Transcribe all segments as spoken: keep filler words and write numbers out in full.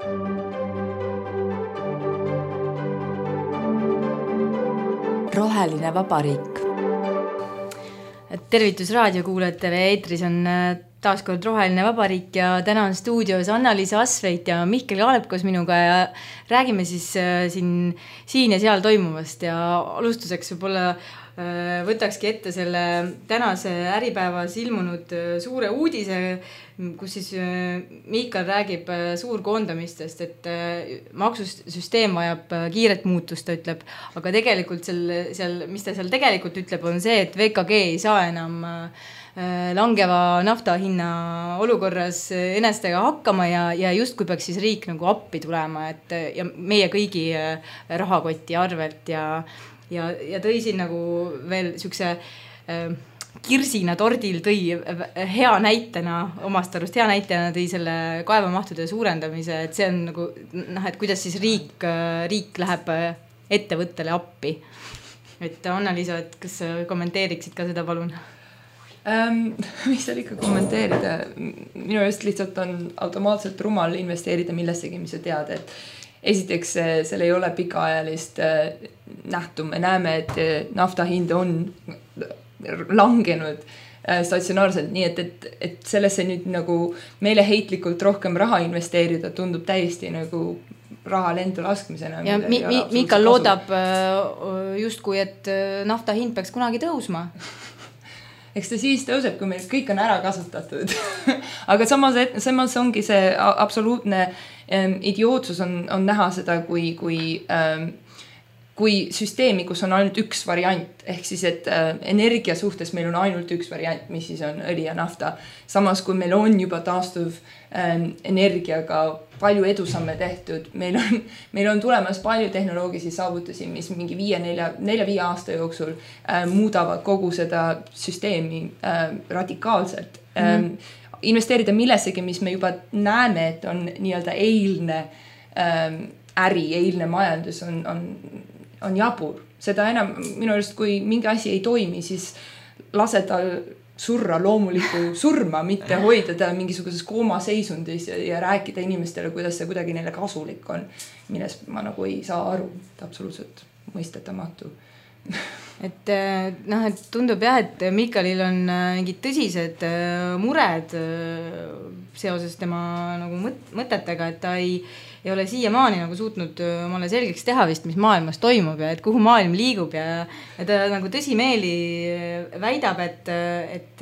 Roheline vabariik. Tervitus raadiokuulajatele, eetris on taas kord Roheline vabariik ja täna on stuudios Anna-Liis Asveit ja Mihkel Kaalep koos minuga ja räägime siis siin, siin ja seal toimuvast ja alustuseks võib-olla võtakski ette selle tänase Äripäevas ilmunud suure uudise, kus siis Mihkel räägib suurkoondamistest, et maksusüsteem vajab kiiret muutust, ta ütleb, aga tegelikult seal, seal, mis ta seal tegelikult ütleb, on see, et V K G ei saa enam langeva nafta hinna olukorras enestega hakkama ja, ja just kui peaks siis riik nagu appi tulema, et ja meie kõigi rahakoti arvelt ja Ja, ja tõi siin nagu veel sükse äh, kirsina tordil tõi hea näitena, omast arust hea näitena tõi selle kaevamahtude suurendamise, et see on nagu, noh, et kuidas siis riik, riik läheb ettevõttele appi. Et Anna-Liisa, et kas kommenteeriksid ka seda, palun? Ähm, mis seal ikka kommenteerida? Minu just lihtsalt on automaatselt rumal investeerida millessegi, mis sa tead, et esiteks, seal ei ole pikaajalist nähtu. Me näeme, et nafta hind on langenud statsionaarselt, nii et, et, et sellesse nüüd nagu meile heitlikult rohkem raha investeerida tundub täiesti nagu raha lendu laskmisena. Ja mi, mi, Mika loodab justkui, et nafta hind peaks kunagi tõusma. Eks ta siis tõuseb, kui meil kõik on ära kasutatud. Aga samas, samas ongi see absoluutne ähm, idiootsus on, on näha seda, kui, kui, ähm, kui süsteemi, kus on ainult üks variant, ehk siis, et äh, energia suhtes meil on ainult üks variant, mis siis on õli ja nafta. Samas, kui meil on juba taastuv ähm, energiaga palju edusamme tehtud, meil on, meil on tulemas palju tehnoloogilisi saavutusi, mis mingi viie, nelja, nelja, viie aasta jooksul äh, muudavad kogu seda süsteemi äh, radikaalselt. Mm. Äh, investeerida millessegi, mis me juba näeme, et on nii-öelda eilne äh, äri, eilne majandus on, on, on jabur. Seda enam minu arust, kui mingi asi ei toimi, siis lase tal surra loomulikku surma, mitte hoida ta mingisuguses koomaseisundis ja, ja rääkida inimestele, kuidas see kuidagi neile kasulik on, milles ma nagu ei saa aru, absoluutselt mõistetamatu. Et, noh, et tundub jah, et Mikalil on mingid tõsised mured seoses tema nagu mõtetega, et ta ei, ei ole siiamaani nagu suutnud omale selgeks teha vist, mis maailmas toimub ja et kuhu maailm liigub ja, ja ta nagu tõsimeeli väidab, et, et,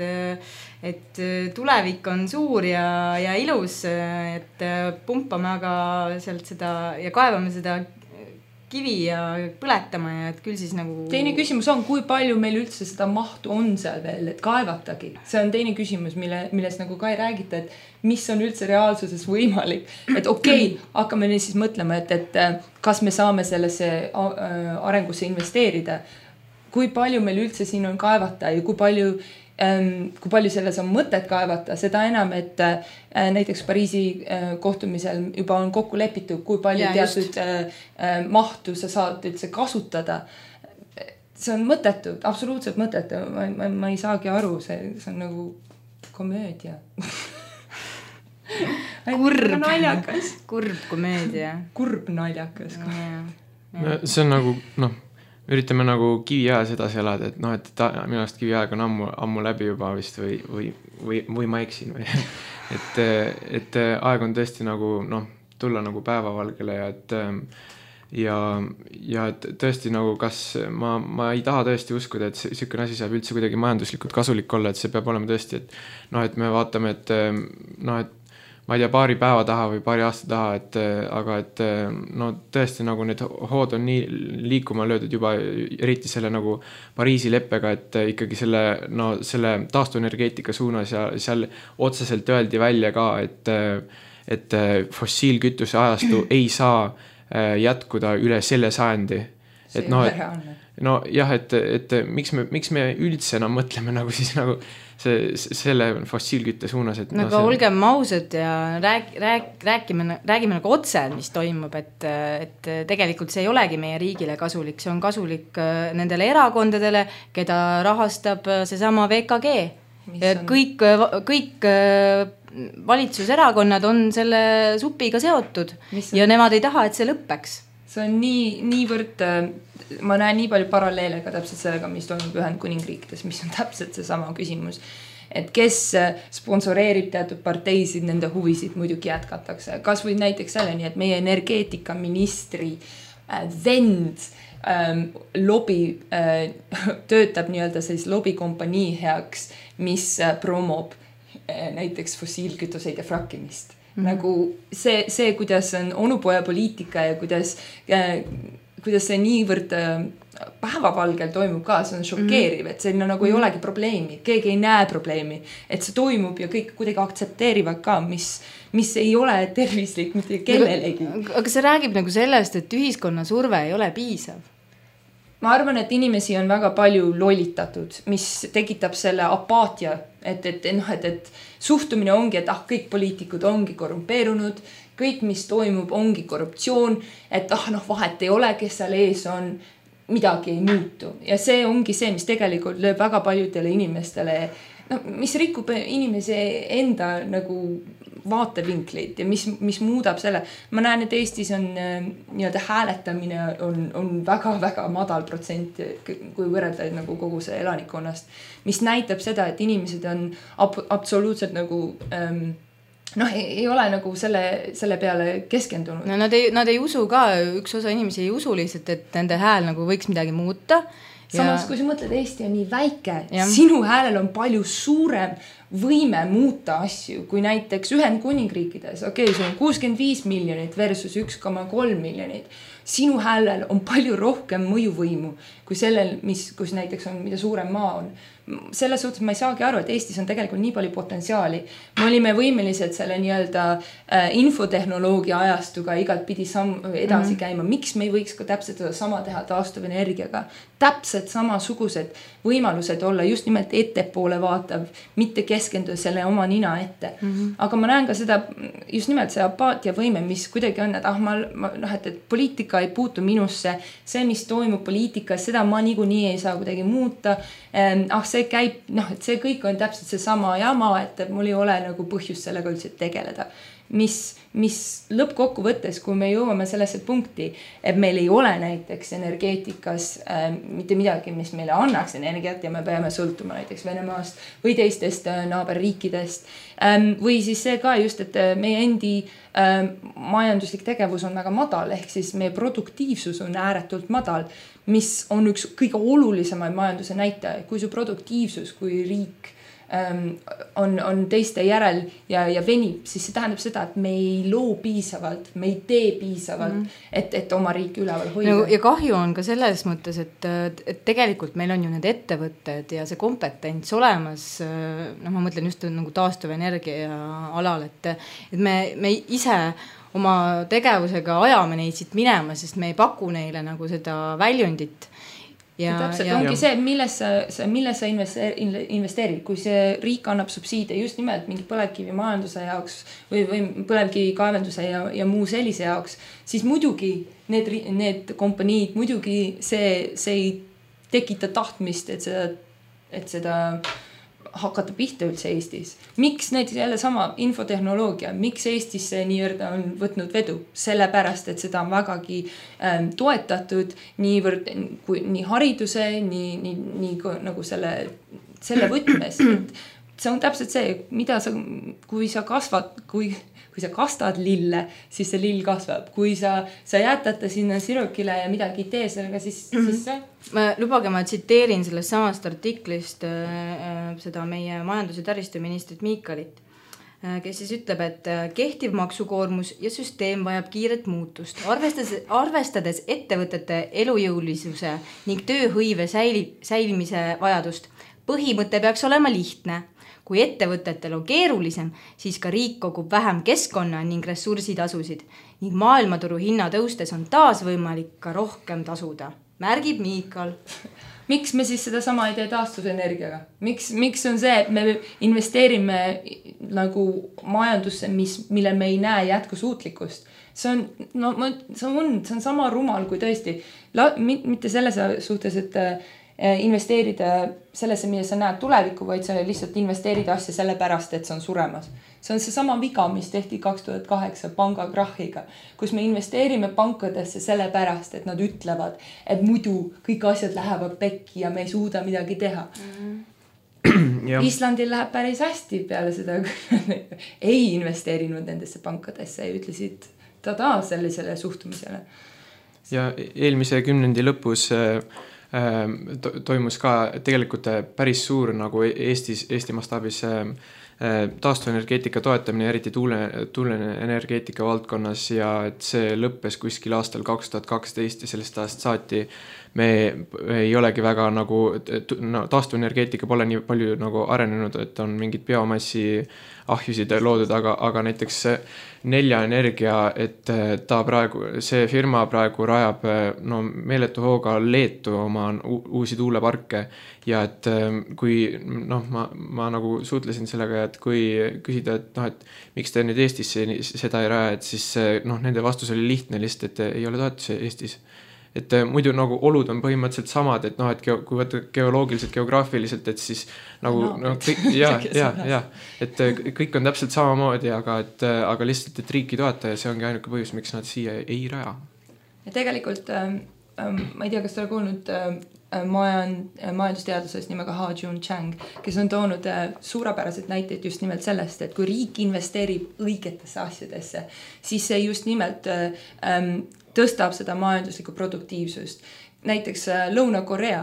et tulevik on suur ja, ja ilus, et pumpame aga sealt seda ja kaevame seda kivi ja põletama ja et küll siis nagu... Teine küsimus on, kui palju meil üldse seda mahtu on seal veel, et kaevatagi. See on teine küsimus, mille, millest nagu ka ei räägita, et mis on üldse reaalsuses võimalik. Et okei, okay, hakkame nüüd siis mõtlema, et, et kas me saame sellesse arengusse investeerida. Kui palju meil üldse siin on kaevata ja kui palju... kui palju selles on mõtet kaevata, seda enam, et näiteks Pariisi kohtumisel juba on kokku lepitud, kui palju ja, teatud just. mahtu sa saad üldse kasutada. See on mõttetu, absoluutselt mõttetu. Ma, ma, ma ei saagi aru, see, see on nagu komöödia. Kurb naljakas. Kurb komöödia. Kurb naljakas. Ja, ja. See on nagu, noh, üritame nagu kiviajas edasi elada, et noh, et ta, minu arust kiviaeg on ammu, ammu läbi juba vist või, või, või, või ma eksin või. et, et aeg on tõesti nagu, noh, tulla nagu päevavalgele ja et ja, ja et tõesti nagu kas ma, ma ei taha tõesti uskuda, et sükene asi saab üldse kuidagi majanduslikult kasulik olla, et see peab olema tõesti, et noh, et me vaatame, et noh, et ma ei tea, paari päeva taha või paari aasta taha, et, aga et no tõesti nagu need hood on nii liikuma löödud juba eriti selle nagu Pariisi leppega, et ikkagi selle, no, selle taastuenergeetika suunas ja seal otseselt öeldi välja ka, et, et fossiilkütuse ajastu ei saa jätkuda üle selle sajandi. See et no, et, no jah, et, et miks me, miks me üldse enam mõtleme nagu siis nagu see, selle fossiilkütte suunas, et no, no, aga see... olgem ausad ja rääk, rääk, räägime, räägime nagu otse, mis toimub, et, et tegelikult see ei olegi meie riigile kasulik, see on kasulik nendele erakondadele, keda rahastab seesama V K G On... kõik, kõik valitsuserakonnad on selle supiga seotud on... ja nemad ei taha, et see lõppeks. See on nii, niivõrd, ma näen nii palju paralleele ka täpselt sellega, mis toimub Ühendkuningriikides, mis on täpselt see sama küsimus. Et kes sponsoreerib teatud parteisid, nende huvisid muidugi jätkatakse. Kas või näiteks selleni, et meie energeetikaministri vend ähm, lobi äh, töötab nii-öelda siis lobikompanii heaks, mis äh, promob äh, näiteks fossiilkütuseid ja frakkimist. Mm-hmm. Nagu see, see, kuidas on onupoja poliitika ja kuidas, äh, kuidas see niivõrd äh, päevavalgel toimub ka, see on šokeeriv, mm-hmm. et see no, nagu mm-hmm. ei olegi probleemi, keegi ei näe probleemi, et see toimub ja kõik kuidagi aktsepteerivad ka, mis, mis ei ole tervislik mitte kellelegi. Aga see räägib nagu sellest, et ühiskonna surve ei ole piisav. Ma arvan, et inimesi on väga palju lollitatud, mis tekitab selle apaatia, et, et, noh, et, et suhtumine ongi, et ah, kõik poliitikud ongi korrumpeerunud, kõik, mis toimub, ongi korruptsioon, et ah, noh, vahet ei ole, kes seal ees on, midagi ei muutu. Ja see ongi see, mis tegelikult lööb väga paljudele inimestele, no, mis rikub inimese enda nagu vaatevinkleid ja mis, mis muudab selle. Ma näen, et Eestis on nii-öelda hääletamine on, on väga-väga madal protsent, kui võrrelda nagu kogu see elanikkonnast, mis näitab seda, et inimesed on ab- absoluutselt nagu ähm, noh, ei, ei ole nagu selle, selle peale keskendunud. No nad ei, nad ei usu ka, üks osa inimesi ei usu lihtsalt, et nende hääl nagu võiks midagi muuta. Samas, ja... kui sa mõtled, Eesti on nii väike, sinu häälel on palju suurem võime muuta asju, kui näiteks Ühendkuningriikides. Okei, see on kuuskümmend viis miljonit versus üks koma kolm miljonit. Sinu häälel on palju rohkem mõjuvõimu kui sellel, mis, kus näiteks on, mida suurem maa on. Selles suhtes ma ei saagi aru, et Eestis on tegelikult nii palju potentsiaali. Me olime võimelised selle nii-öelda äh, infotehnoloogia ajastuga igat pidi samm edasi mm-hmm. käima. Miks me ei võiks ka täpselt sama teha taastuv energiaga? Täpselt samasugused võimalused olla just nimelt ettepoole vaatav, mitte keskenduda selle oma nina ette. Mm-hmm. Aga ma näen ka seda, just nimelt see apaatia võime, mis kuidagi on, et ah, ma, ma, noh, et, et poliitika ei puutu minusse. See, mis toimub poliitikas, seda ma niikuinii ei saa kuidagi muuta. Ähm, ah, see käib, noh, et see kõik on täpselt see sama jama, et mul ei ole nagu põhjust sellega üldse tegeleda. Mis, mis lõppkokkuvõttes, kui me jõuame sellesse punkti, et meil ei ole näiteks energeetikas äh, mitte midagi, mis meile annaks energiat ja me peame sõltuma näiteks Venemaast või teistest äh, naaberriikidest. Ähm, või siis see ka just, et meie endi äh, majanduslik tegevus on väga madal, ehk siis meie produktiivsus on ääretult madal, mis on üks kõige olulisemaid majanduse näitaja. Kui su produktiivsus, kui riik on, on teiste järel ja, ja venib, siis see tähendab seda, et me ei loo piisavalt, me ei tee piisavalt, mm. et, et oma riiki üleval hoida. No, ja kahju on ka selles mõttes, et, et tegelikult meil on ju need ettevõtted ja see kompetents olemas, noh, ma mõtlen just nagu taastuvenergia alal, et, et me, me ise oma tegevusega ajame neid siit minema, sest me ei paku neile nagu seda väljundit. Ja, täpselt ja, ongi ja. see, milles sa, milles sa investeerid, kui see riik annab subsiide just nimelt mingi põlevkivi majanduse jaoks või, või põlevkivi kaevenduse ja, ja muu sellise jaoks, siis muidugi need, need kompaniid, muidugi see, see ei tekita tahtmist, et seda, et seda hakata pihta üldse Eestis. Miks näiteks jälle sama infotehnoloogia, miks Eestis see nii-öelda on võtnud vedu? Sellepärast, et seda on vägagi ähm, toetatud niivõrd, kui, nii hariduse, nii, nii, nii nagu selle, selle võtmes. Et see on täpselt see, mida sa, kui sa kasvad, kui, kui sa kastad lille, siis see lill kasvab. Kui sa, sa jätata sinna sirukile ja midagi ei tee sellega, siis, mm-hmm. siis see... Ma, lubage, ma tsiteerin sellest samast artiklist äh, seda meie majandus- ja taristuministrit Miikalit, äh, kes siis ütleb, et äh, kehtiv maksukoormus ja süsteem vajab kiiret muutust. Arvestades, arvestades ettevõtete elujõulisuse ning tööhõive säili, säilimise vajadust, põhimõte peaks olema lihtne. Kui ettevõtetel on keerulisem, siis ka riik kogub vähem keskkonna ning ressursitasusid ning maailmaturu hinna tõustes on taas võimalik ka rohkem tasuda. Märgib Miikal. Miks me siis seda sama ei tee taastusenergiaga? Miks, miks on see, et me investeerime nagu majandusse, mis, mille me ei näe jätkusuutlikkust? See on, no, see on, see on sama rumal kui tõesti. La, mitte selles suhtes, et investeerida sellesse, mida sa näed tulevikku, vaid sa lihtsalt investeerida asja sellepärast, et see on suremas. See on see sama viga, mis tehti kaks tuhat kaheksa pangakrahhiga, kus me investeerime pankadesse sellepärast, et nad ütlevad, et muidu kõik asjad lähevad pekki ja me ei suuda midagi teha. Mm-hmm. Islandil läheb päris hästi peale seda, ei investeerinud nendesse pankadesse ja ütlesid tada sellisele suhtumisele. Ja eelmise kümnendi lõpus äh, toimus ka tegelikult päris suur nagu Eestis, Eesti mastaabis äh, taastuvenergeetika toetamine, eriti tuule, tuuleenergeetika valdkonnas ja et see lõppes kuskil aastal kaks tuhat kaksteist ja sellest aastast saati me ei olegi väga nagu, no, taastuvenergeetika pole nii palju nagu arenenud, et on mingid biomassi ahjusid loodud, aga, aga näiteks Nelja Energia, et ta praegu, see firma praegu rajab no, meeletu hooga Leetu oma uusi tuuleparke ja et kui noh, ma, ma nagu suhtlesin sellega, et kui küsida, et noh, et miks te nüüd Eestis seda ei raja, et siis noh, nende vastus oli lihtne lihtsalt, et ei ole toetusi Eestis. Et muidu nagu olud on põhimõtteliselt samad, et noh, et kui võtta geoloogiliselt, geograafiliselt, et siis nagu, no, kõik, ja, ja, ja, et kõik on täpselt samamoodi, aga, et, aga lihtsalt, et riiki toeta ja see ongi ainuke põhjus, miks nad siia ei raja. Ja tegelikult, ähm, ma ei tea, kas te ole kuulnud äh, majan, majandusteadusest nimega Ha-Jun Chang, kes on toonud äh, suurepärased näiteid just nimelt sellest, et kui riik investeerib õigetesse asjadesse, siis see just nimelt äh, ähm, tõstab seda majanduslikku produktiivsust. Näiteks Lõuna-Korea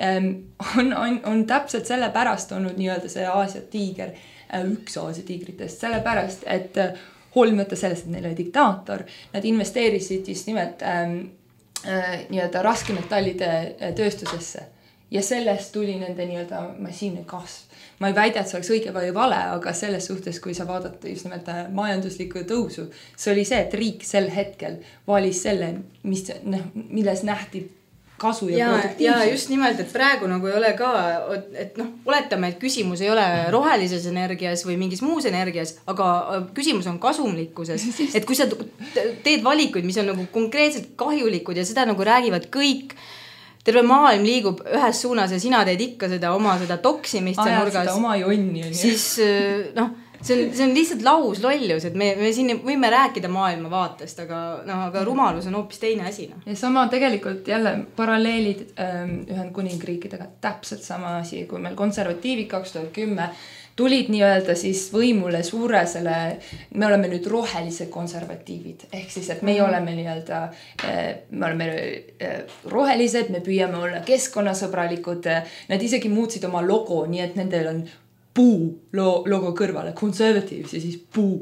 on, on, on täpselt selle pärast olnud nii-öelda see Aasia tiiger, üks Aasia tiigritest, selle pärast, et hoolimata sellest, et neil oli diktaator, nad investeerisid just nimelt ähm, äh, nii-öelda raskemetallide tööstusesse ja sellest tuli nende nii-öelda massiivne kasv. Ma ei väida, et see oleks õige või vale, aga selles suhtes, kui sa vaadata just nimelt majanduslikku tõusu, see oli see, et riik sel hetkel valis selle, mis, milles nähti kasu ja, ja produktiivsus. Ja just nimelt, et praegu nagu ei ole ka, et noh, oletame, et küsimus ei ole rohelises energias või mingis muus energias, aga küsimus on kasumlikkuses. Et kui sa teed valikuid, mis on nagu konkreetselt kahjulikud ja seda nagu räägivad kõik, terve maailm liigub ühes suunas ja sina teed ikka seda oma seda toksimist Ajad nurgas, seda oma jonni. Siis noh, see on, see on lihtsalt laus lollus, et me, me siin võime rääkida maailma vaatest, aga, no, aga rumalus on hoopis teine asi. No. Ja sama tegelikult jälle paralleelid ähm, Ühendkuningriikidega, täpselt sama asi, kui meil konservatiivid kaks tuhat kümme tulid nii-öelda siis võimule suure selle, me oleme nüüd rohelised konservatiivid, ehk siis, et meie oleme nii-öelda, me oleme rohelised, me püüame olla keskkonnasõbralikud, nad isegi muutsid oma logo, nii et nendel on puu logo kõrvale, conservatives ja siis puu.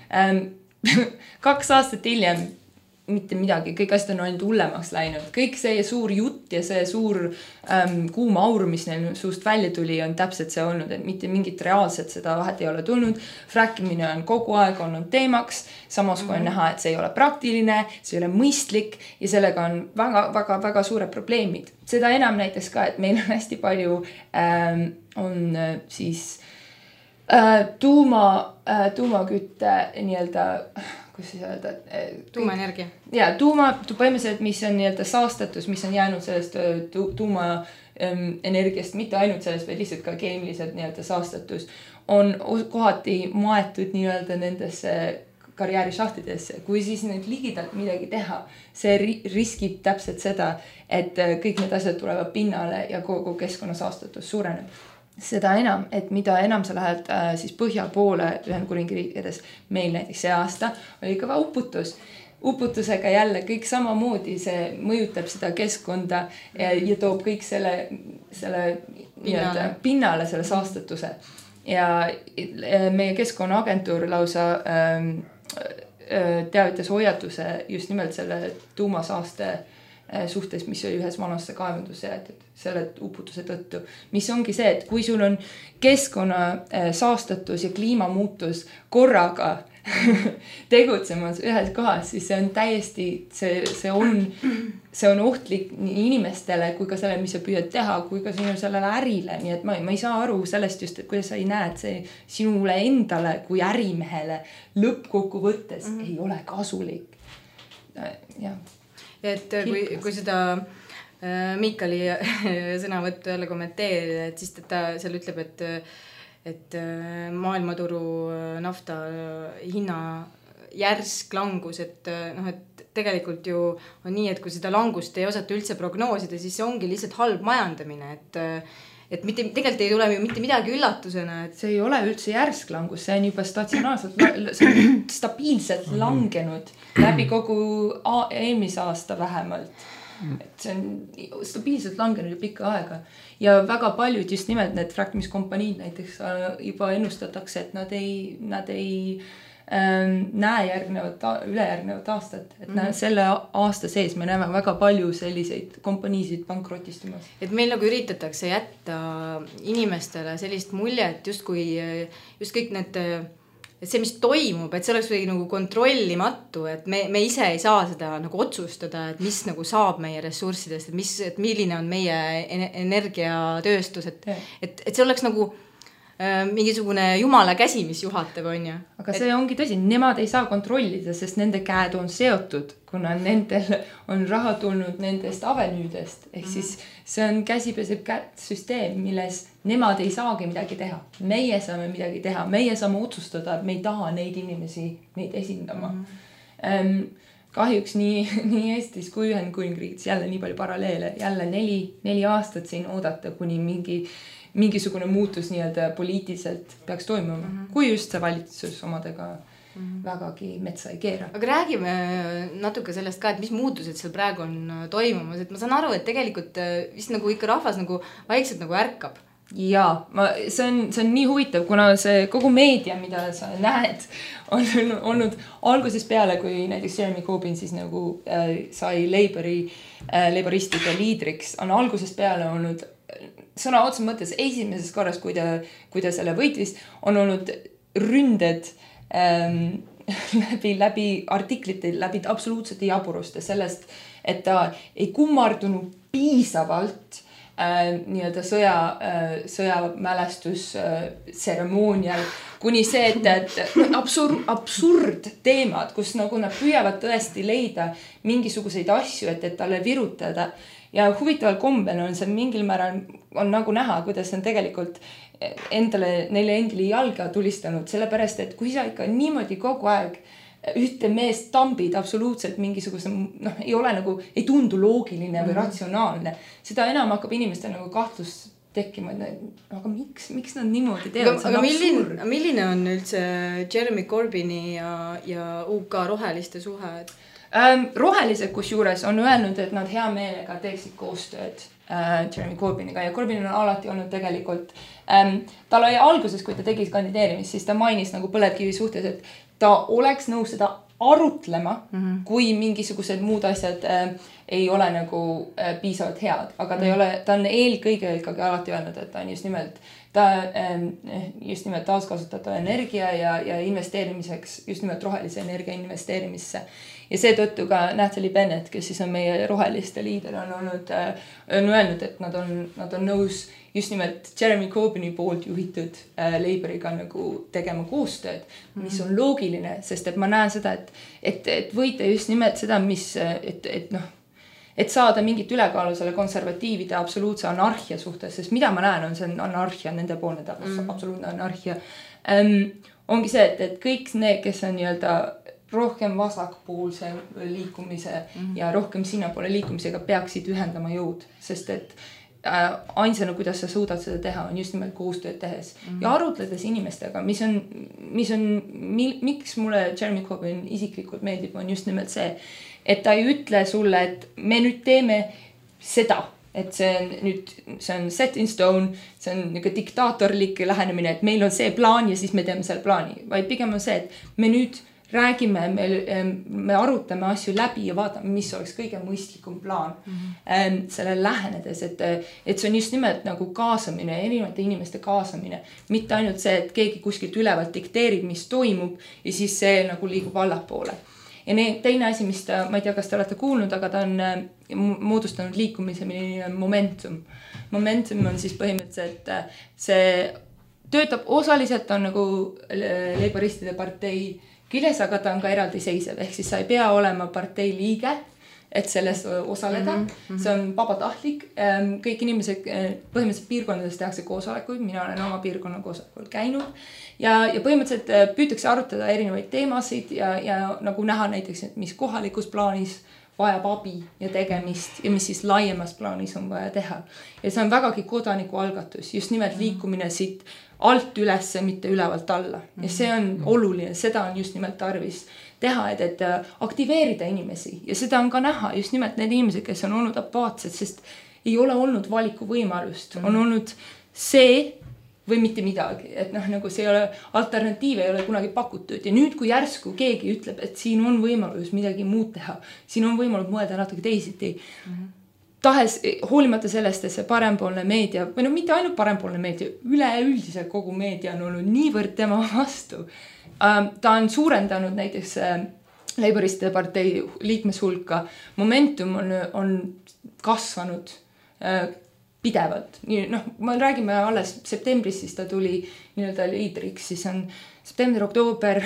Kaks aastat hiljem mitte midagi, kõik asjad on ainult hullemaks läinud. Kõik see suur jutt ja see suur ähm, kuum aur, mis neil suust välja tuli, on täpselt see olnud, et mitte mingit reaalset seda vahet ei ole tulnud. Frackimine on kogu aeg olnud teemaks, samas kui on näha, et see ei ole praktiline, see ei ole mõistlik ja sellega on väga, väga, väga suured probleemid. Seda enam näiteks ka, et meil on hästi palju ähm, on äh, siis äh, tuuma, äh, tuumakütte nii-öelda kus siis öelda, et tuumaenergia. Ja, tuuma, põhimõtteliselt, mis on nii-öelda saastatus, mis on jäänud sellest tu, tuuma ähm, energiast, mitte ainult sellest, vaid lihtsalt ka keemiliselt nii-öelda saastatus, on kohati maetud nii-öelda nendesse karjäärishahtidesse. Kui siis nüüd ligidalt midagi teha, see riskib täpselt seda, et kõik need asjad tulevad pinnale ja kogu keskkonna saastatus suureneb. Seda enam, et mida enam sa lähed äh, siis põhja poole Ühendkuningriikides, meil näiteks see aasta oli kõva uputus. Uputusega jälle kõik samamoodi, see mõjutab seda keskkonda ja, ja toob kõik selle, selle pinnale. pinnale selle saastatuse. Ja meie keskkonnaagentuur lausa ähm, teavitas hoiatuse just nimelt selle tuumasaaste suhtes, mis oli ühes vanasse kaevandusse jäetud selle uputuse tõttu. Mis ongi see, et kui sul on keskkonna saastatus ja kliimamuutus korraga tegutsemas ühes kohas, siis see on täiesti, see, see on, see on ohtlik nii inimestele kui ka selle, mis sa püüad teha, kui ka sinu sellele ärile. Nii et ma, ma ei saa aru sellest just, et kuidas sa ei näe, et see sinule endale kui ärimehele lõppkokku võttes mm-hmm. ei ole kasulik. Jah. Et kui, kui seda Miikali sõnavõttu jälle kommenteerida, et siis ta seal ütleb, et, et maailmaturu nafta hinna järsk langus, et, noh, et tegelikult ju on nii, et kui seda langust ei osata üldse prognoosida, siis see ongi lihtsalt halb majandamine, et, et mitte, tegelikult ei tule ju mitte midagi üllatusena. Et... see ei ole üldse järsk langus, see on juba statsionaarselt, see on stabiilselt langenud läbi kogu eelmise aasta vähemalt. Et see on stabiilselt langenud ju pikka aega ja väga paljud just nimelt need fractimiskompaniid näiteks juba ennustatakse, et nad ei, nad ei ähm, näe järgnevat, ülejärgnevat aastat, et mm-hmm. selle aasta sees me näeme väga palju selliseid kompaniisid pankrotistumas. Et meil nagu üritatakse jätta inimestele sellist muljet, just kui just kõik need et see, mis toimub, et see oleks või nagu kontrollimatu, et me, me ise ei saa seda nagu otsustada, et mis nagu saab meie ressurssidest, et mis, et milline on meie energiatööstus, et, et, et see oleks nagu äh, mingisugune jumala käsi, mis juhatab, on ju. Aga see et... ongi tõsi, nemad ei saa kontrollida, sest nende käed on seotud, kuna nendel on raha tulnud nendest avenüüdest, ehk mm-hmm. siis see on käsi peseb kätt süsteem, milles nemad ei saagi midagi teha. Meie saame midagi teha. Meie saame otsustada, et me ei taha neid inimesi neid esindama. Mm-hmm. Kahjuks nii, nii Eestis kui Ühendkuningriigis jälle nii palju paralleele. Jälle neli, neli aastat siin oodata, kuni mingi, mingisugune muutus nii-öelda poliitiliselt peaks toimuma. Mm-hmm. Kui just see valitsus omadega mm-hmm. vägagi metsa ei keera. Aga räägime natuke sellest ka, et mis muutused seal praegu on toimumas. Et ma saan aru, et tegelikult vist nagu ikka rahvas nagu vaikselt nagu ärkab. Jaa, ma, see on, see on nii huvitav, kuna see kogu meedia, mida sa näed, on olnud alguses peale, kui näiteks Jeremy Corbyn siis nagu äh, sai Labouri, äh, laboristide liidriks, on alguses peale olnud sõna otsa mõttes esimeses korras, kui ta, kui ta selle võitis, on olnud ründed ähm, läbi, läbi artiklite, läbi absoluutsete jaburuste sellest, et ta ei kummardunud piisavalt Äh, nii-öelda sõja, äh, sõjamälestus äh, tseremoonial, kuni see, et, et absurd, absurd teemad, kus nagu nad püüavad tõesti leida mingisuguseid asju, et, et talle virutada. Ja huvitaval kombel on see mingil määral on nagu näha, kuidas on tegelikult endale, neile endile jalga tulistanud, sellepärast, et kui sa ikka niimoodi kogu aeg ühte meest tambid absoluutselt mingisuguse, noh, ei ole nagu, ei tundu loogiline või mm-hmm. ratsionaalne. Seda enam hakkab inimestel nagu kahtlus tekkima, et aga miks, miks nad niimoodi teevad? Aga, aga milline, milline on üldse Jeremy Corbyni ja, ja U K roheliste suhe? Ähm, rohelised kusjuures on öelnud, et nad hea meelega teeksid koostööd äh, Jeremy Corbyniga ja Corbyn on alati olnud tegelikult ähm, tal oli alguses, kui ta tegi kandideerimist, siis ta mainis nagu põlevkivi suhtes, et ta oleks nõus seda arutlema, mm-hmm. kui mingisugused muud asjad äh, ei ole nagu äh, piisavalt head, aga ta mm-hmm. ei ole, ta on eelkõige ikkagi alati öelnud, et ta on just nimelt, ta äh, just nimelt taaskasutatav energia ja, ja investeerimiseks, just nimelt rohelise energia investeerimisse. Ja seetõttu ka Natalie Bennett, kes siis on meie roheliste liider, on olnud, on öelnud, et nad on, nad on nõus just nimelt Jeremy Corbyni poolt juhitud äh, Labouriga nagu tegema koostööd, mis on loogiline, sest et ma näen seda, et, et, et võite just nimelt seda, mis, et, et noh, et saada mingit ülekaalu selle konservatiivide absoluutse anarhia suhtes, sest mida ma näen, on see anarhia, nende poolne mm. absoluutne anarhia. Ähm, ongi see, et, et kõik need, kes on nii-öelda rohkem vasakpoolse liikumise mm-hmm. ja rohkem sinnapoole liikumisega peaksid ühendama jõud, sest et äh, ainsana, kuidas sa suudad seda teha, on just nimelt koostööd tehes mm-hmm. ja arutledes inimestega, mis on, mis on mi, miks mulle Jeremy Corbyn isiklikult meeldib, on just nimelt see, et ta ei ütle sulle, et me nüüd teeme seda, et see on nüüd, see on set in stone, see on niisugune diktaatorlik lähenemine, et meil on see plaan ja siis me teeme selle plaani, vaid pigem on see, et me nüüd räägime, me, me arutame asju läbi ja vaatame, mis oleks kõige mõistlikum plaan mm-hmm. selle lähenedes, et, et see on just nimelt nagu kaasamine, erinevate inimeste kaasamine, mitte ainult see, et keegi kuskilt ülevalt dikteerib, mis toimub ja siis see nagu liigub allapoole. Ja ne, teine asi, mis ta, ma ei tea, kas te olete kuulnud, aga ta on moodustanud liikumise, milline momentum. Momentum on siis põhimõtteliselt see töötab osaliselt on nagu laboristide partei küljes, aga ta on ka eraldiseisev, ehk siis sa ei pea olema partei liige et selles osaleda mm. -hmm. see on vabatahtlik. Kõik inimesed põhimõtteliselt piirkondades tehakse koosolekuid, mina olen oma piirkonna koosolekul käinud ja, ja põhimõtteliselt püütakse arutada erinevaid teemasid ja, ja nagu näha näiteks, et mis kohalikus plaanis vajab abi ja tegemist ja mis siis laiemas plaanis on vaja teha. Ja see on vägagi kodanikualgatus, just nimelt liikumine siit alt ülesse, mitte ülevalt alla. Ja see on oluline, seda on just nimelt tarvis teha, et, et aktiveerida inimesi. Ja seda on ka näha just nimelt need inimesed, kes on olnud apaatsed, sest ei ole olnud valiku võimalust. On olnud see või mitte midagi, et noh, nagu see ei ole, alternatiive ei ole kunagi pakutud ja nüüd, kui järsku keegi ütleb, et siin on võimalus midagi muud teha, siin on võimalus mõelda natuke teisiti, mm-hmm. tahes, hoolimata sellest, et see parempoolne meedia, või no mitte ainult parempoolne meedia, üleüldiselt kogu meedia on olnud niivõrd tema vastu. Ta on suurendanud näiteks Laboristide partei liikmeshulka, momentum on, on kasvanud pidevalt. Noh, ma räägime alles septembris, siis ta tuli nii-öelda liidriks, siis on september, oktoober,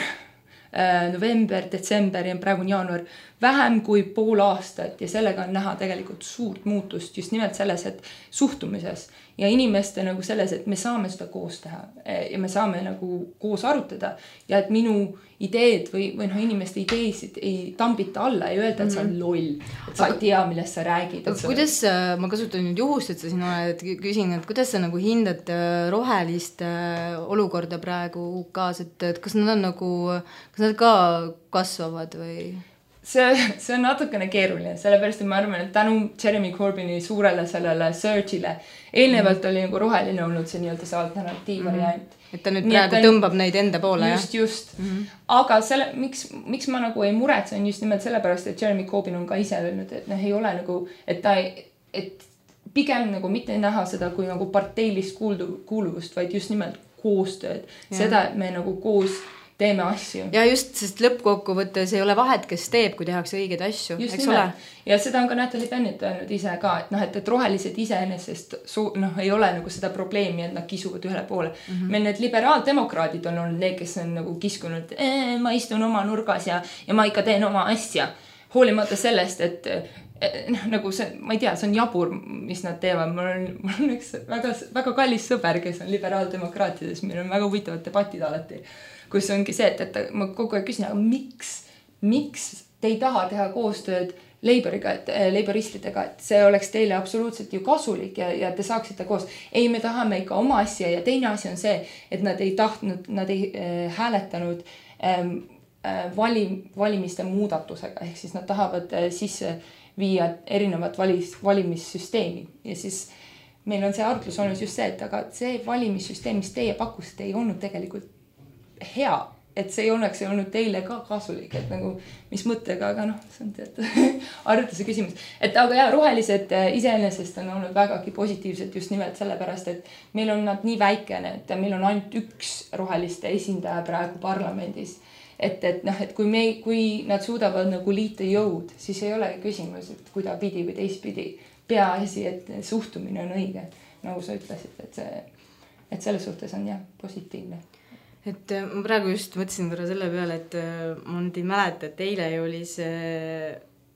november, detsember ja praegu on jaanuar. Vähem kui pool aastat ja sellega on näha tegelikult suurt muutust just nimelt selles, et suhtumises ja inimeste nagu selles, et me saame seda koos teha ja me saame nagu koos arutada ja et minu ideed või, või noh, inimeste ideesid ei tambita alla ja öelda, et sa on loll, et sa ei tea, millest sa räägid. Sa... Kuidas, ma kasutan nüüd juhust, et sa siin oled, küsin, et kuidas sa nagu hindad rohelist olukorda praegu U K-s, et kas nad on nagu, kas nad ka kasvavad või... See, see on natukene keeruline, sellepärast, et ma arvan, et tänu Jeremy Corbyni suurele sellele searchile eelnevalt mm. oli nagu roheline olnud see nii-öelda see alternatiivvariant. Mm. Et ta nüüd nii, praegu ta... tõmbab neid enda poole, just, jah? Just, just. Mm. Aga selle, miks, miks ma nagu ei muretse, on just nimelt sellepärast, et Jeremy Corbyn on ka ise öelnud, et noh, ei ole nagu, et ta ei, et pigem nagu mitte näha seda kui nagu parteilist kuuldu, kuuluvust, vaid just nimelt koostööd. Ja. Seda, et me nagu koos teeme asju. Ja just, sest lõppkokkuvõttes ei ole vahet, kes teeb, kui tehakse õigeid asju. Just eks nimelt. Ole? Ja seda on ka Natalie Bennett öelnud ise ka, et noh, et, et rohelised iseenesest noh, ei ole nagu seda probleemi, et nad kisuvad ühele poole. Mm-hmm. Meil need liberaaldemokraadid on olnud need, kes on nagu kiskunud, eh, ma istun oma nurgas ja, ja ma ikka teen oma asja. Hoolimata sellest, et noh, nagu see, ma ei tea, see on jabur, mis nad teevad. Mul on, mul on üks väga, väga kallis sõber, kes on liberaaldemokraatides. Meil on väga huvitavad debatid alati. Kus ongi see, et, et ma kogu aeg küsin, aga miks, miks te ei taha teha koostööd Laboriga, et, äh, laboristidega, et see oleks teile absoluutselt ju kasulik ja, ja te saaksite koos. Ei, me tahame ikka oma asja ja teine asi on see, et nad ei tahtnud, nad ei äh, hääletanud ähm, äh, valim, valimiste muudatusega, ehk siis nad tahavad äh, sisse viia erinevat valis, valimissüsteemi ja siis meil on see artlus olnud just see, et aga see valimissüsteem, mis teie pakkusite, ei olnud tegelikult hea, et see ei oleks olnud teile ka kasulik, et nagu mis mõttega, aga noh, see on teatud arvutluse küsimus. Et aga jah, rohelised iseenesest on olnud vägagi positiivsed just nimelt sellepärast, et meil on nad nii väikene, et meil on ainult üks roheliste esindaja praegu parlamendis. Et, et noh, et kui, me, kui nad suudavad nagu liita jõud, siis ei ole küsimus, et kuida pidi või teistpidi. Peaasi, et suhtumine on õige, nagu sa ütlesid, et, see, et selles suhtes on jah positiivne. Et ma praegu just mõtlesin korra selle peale, et ma nüüd ei mäleta, et eile oli see,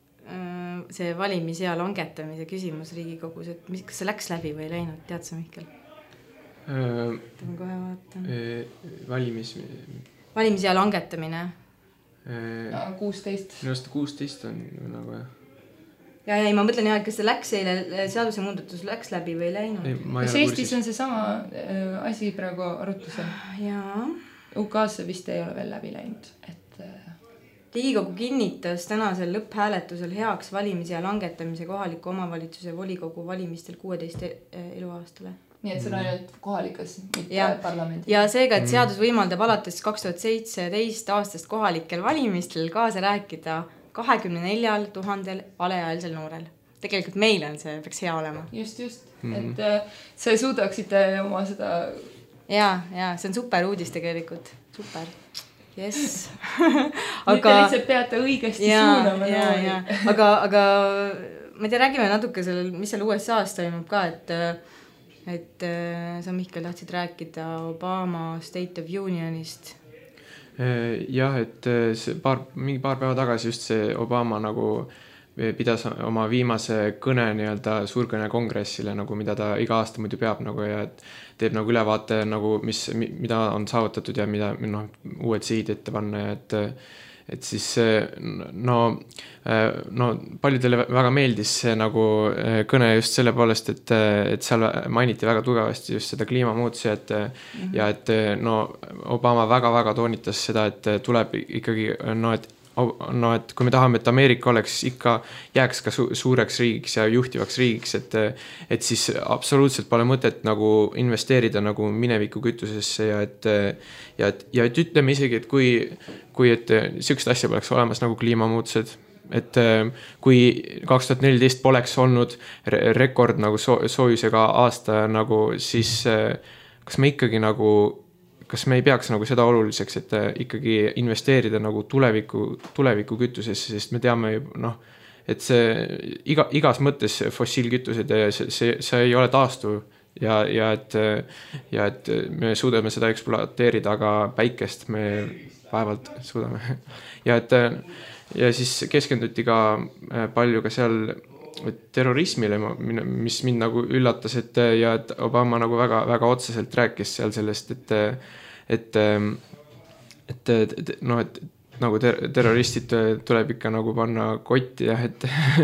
see valimisea langetamise küsimus Riigikogus, et mis, kas see läks läbi või ei läinud, tead sa, Mihkel? Äh, ma kohe vaatan. Valimis... Valimisea langetamine. Äh, kuusteist. Minu aasta kuusteist on nagu jah. Ja, ja ma mõtlen jah, et kas see läks eile, seaduse muudatus läks läbi või ei läinud. Ei, kas Eestis on see sama äh, asi praegu arutlusel? Jaa. U K-s vist ei ole veel läbi läinud. Et, äh... Riigikogu kinnitas tänasel lõpphääletusel heaks valimisea langetamise kohaliku omavalitsuse volikogu valimistel kuueteist eluaastale. Nii, et see on ainult kohalikas, mitte ja, parlamendi. Ja seega, et seadus võimaldab alates kaks tuhat seitseteist aastast kohalikel valimistel kaasa rääkida kahekümne neljal tuhandel alaealisel noorel. Tegelikult meil on see, peaks hea olema. Just, just. Mm-hmm. Et äh, sa suudaksite oma seda... Jaa, jaa, see on super uudis tegelikult. Super. Yes. aga... Mitte lihtsalt peate õigesti ja, suunama. Ja, ja. Aga, aga ma ei tea, räägime natuke sellel, mis seal U S A-s toimub ka, et, et sa, Mihkel, tahtsid rääkida Obama State of Unionist. Jah, et see paar, mingi paar päeva tagasi just see Obama nagu pidas oma viimase kõne nii-öelda suurkõne kongressile, nagu mida ta iga aasta muidu peab nagu ja et teeb nagu ülevaate nagu, mis, mida on saavutatud ja mida noh, uued sihid ette panna ja et et siis no, no paljudele väga meeldis see nagu kõne just selle poolest, et, et seal mainiti väga tugevasti just seda kliimamuutusi, et mm-hmm. ja et no Obama väga-väga toonitas seda, et tuleb ikkagi no, et no, et kui me tahame, et Ameerika oleks ikka, jääks ka su suureks riigiks ja juhtivaks riigiks, et, et siis absoluutselt pole mõtet nagu investeerida nagu mineviku kütusesse ja et, ja et, ja et ütleme isegi, et kui, kui et sükst asja poleks olemas nagu kliimamuutused, et kui kaks tuhat neliteist poleks olnud re rekord nagu so soojusega aasta nagu, siis kas me ikkagi nagu kas me ei peaks nagu seda oluliseks, et ikkagi investeerida nagu tuleviku, tuleviku kütusesse, sest me teame ju, noh, et see iga, igas mõttes fossiilkütused, see, see, see ei ole taastuv ja, ja, et, ja et me suudame seda ekspluateerida, aga päikest me päevalt suudame. Ja, et, ja siis keskenduti ka palju ka seal terrorismile, mis mind nagu üllatas, et ja et Obama nagu väga, väga otseselt rääkis seal sellest, et et, et, et no, et nagu ter terroristid tuleb ikka nagu panna kotti ja et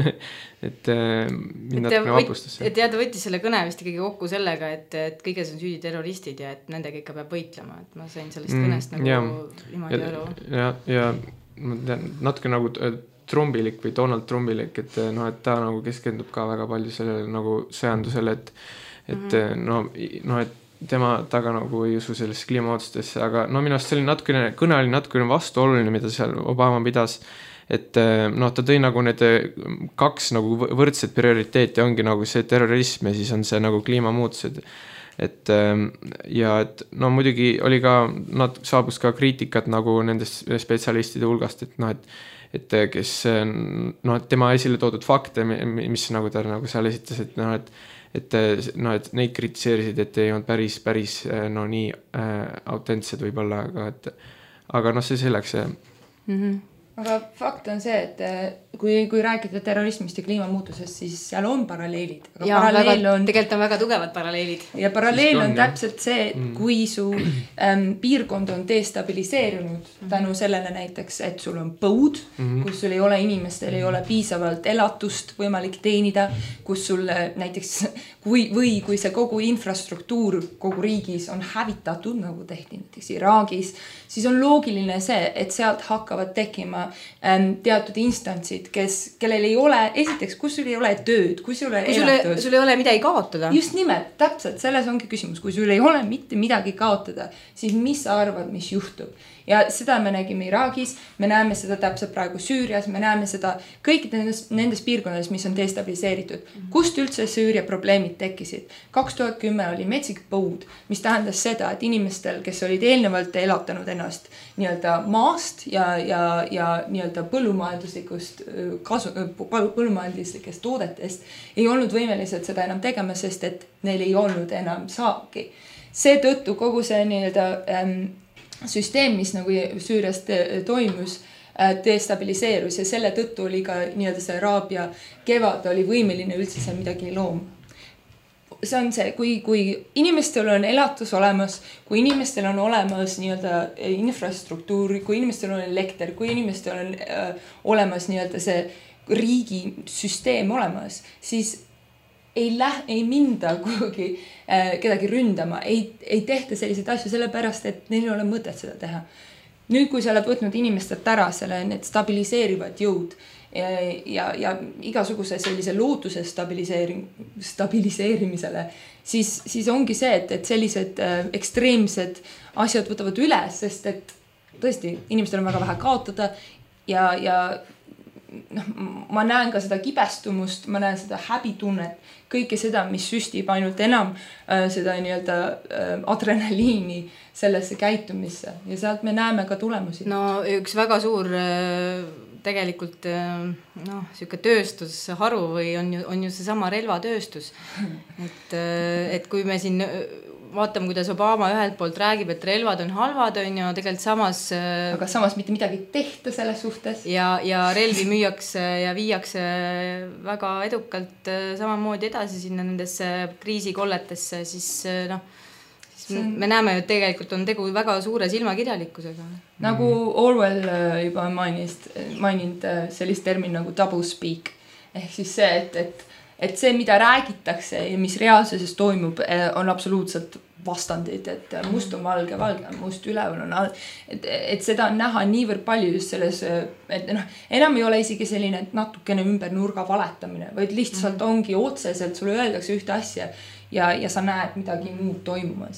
et mind natukene vapustas. Et ja ta võttis selle kõne vist ikkagi kokku sellega, et, et kõiges on süüdi terroristid ja et nendega ikka peab võitlema, et ma sain sellest mm, kõnest nagu ja, niimoodi aru. Ja, ja ma tean, natuke nagu Trumbilik või Donald Trumbilik, et noh, et ta nagu keskendub ka väga palju sellele nagu sõjandusele, et et mm-hmm. no, no, et tema taga nagu ei usu sellesse kliimaotsustesse, aga no minu arust see oli natukene, kõne oli natukene vastuoluline, mida seal Obama pidas, et noh, ta tõi nagu need kaks nagu võrdset prioriteeti, ongi nagu see terrorism ja siis on see nagu kliimamuutused. Et ja et no muidugi oli ka, nad saabus ka kriitikat nagu nendest spetsialistide hulgast, et noh, et et kes no, tema esile toodud fakte, mis nagu ta nagu seal esitas, et noh, et et, no, et neid kritiseerisid, et ei olnud päris, päris no, nii äh, autentsed võib-olla, aga, et, aga noh, see selleks. Mm-hmm. Aga fakt on see, et kui, kui rääkida terrorismist ja kliimamuutusest, siis seal on paralleelid. Aga ja, paralleel väga, on, tegelikult on väga tugevad paralleelid. Ja paralleel on, on täpselt see, et kui su ähm, piirkond on destabiliseerunud mm-hmm. tänu sellele näiteks, et sul on põud, mm-hmm. kus sul ei ole inimestel, ei ole piisavalt elatust võimalik teenida, kus sul näiteks kui, või kui see kogu infrastruktuur kogu riigis on hävitatud, nagu tehti näiteks Iraagis, siis on loogiline see, et sealt hakkavad tekkima ähm, teatud instantsid, kes, kellel ei ole, esiteks, kus sul ei ole tööd, kus sul ei ole elatud. Sul ei ole midagi kaotada. Just nimelt, täpselt, selles ongi küsimus. Kui sul ei ole mitte midagi kaotada, siis mis sa arvad, mis juhtub? Ja seda me nägime Iraagis, me näeme seda täpselt praegu Süürias, me näeme seda kõikide nendes, nendes piirkondades, mis on destabiliseeritud. Kust üldse Süüria probleemid tekkisid? kaks tuhat kümme oli metsik põud, mis tähendas seda, et inimestel, kes olid eelnevalt elatanud ennast nii-öelda maast ja, ja, ja nii-öelda põllumajanduslikust kasu, põllumajanduslikest toodetest, ei olnud võimelised seda enam tegema, sest et neil ei olnud enam saaki. Seetõttu kogu see nii-öelda ähm, süsteem, mis nagu Süürias toimus, destabiliseerus ja selle tõttu oli ka nii-öelda see Araabia kevad oli võimeline üldse seal midagi looma. See on see, kui, kui inimestel on elatus olemas, kui inimestel on olemas nii-öelda infrastruktuur, kui inimestel on elekter, kui inimestel on äh, olemas nii-öelda see riigi süsteem olemas, siis ei, lähe, ei minda kuhugi äh, kedagi ründama, ei, ei tehta selliseid asju sellepärast, et neil ei ole mõtet seda teha. Nüüd, kui sa oled võtnud inimestelt ära selle, need stabiliseerivad jõud ja, ja, ja igasuguse sellise lootuse stabiliseerim, stabiliseerimisele, siis, siis ongi see, et, et sellised äh, ekstreemsed asjad võtavad üle, sest et tõesti, inimestel on väga vähe kaotada ja, ja noh, ma näen ka seda kibestumust, ma näen seda häbitunnet, kõike seda, mis süstib ainult enam äh, seda nii-öelda äh, adrenaliini sellesse käitumisse ja sealt me näeme ka tulemusi. No üks väga suur äh, tegelikult äh, noh, siuke tööstusharu või on ju, on ju see sama relvatööstus. Et, äh, et kui me siin vaatame, kuidas Obama ühelt poolt räägib, et relvad on halvad, on ju, tegelikult samas aga samas mitte midagi tehta selles suhtes. Ja, ja relvi müüakse ja viiakse väga edukalt samamoodi edasi sinna nendesse kriisikolletesse, siis noh, siis on... me näeme ju, et tegelikult on tegu väga suure silmakirjalikkusega. Nagu Orwell juba mainist, maininud sellist termin nagu double speak. Ehk siis see, et, et, et see, mida räägitakse ja mis reaalsuses toimub, on absoluutselt vastandid, et must on valge, valge on must, üleval on all. Et, et seda on näha niivõrd palju just selles, et noh, enam ei ole isegi selline natukene ümber nurga valetamine, vaid lihtsalt ongi otseselt, sulle öeldakse ühte asja ja, ja sa näed midagi muud toimumas.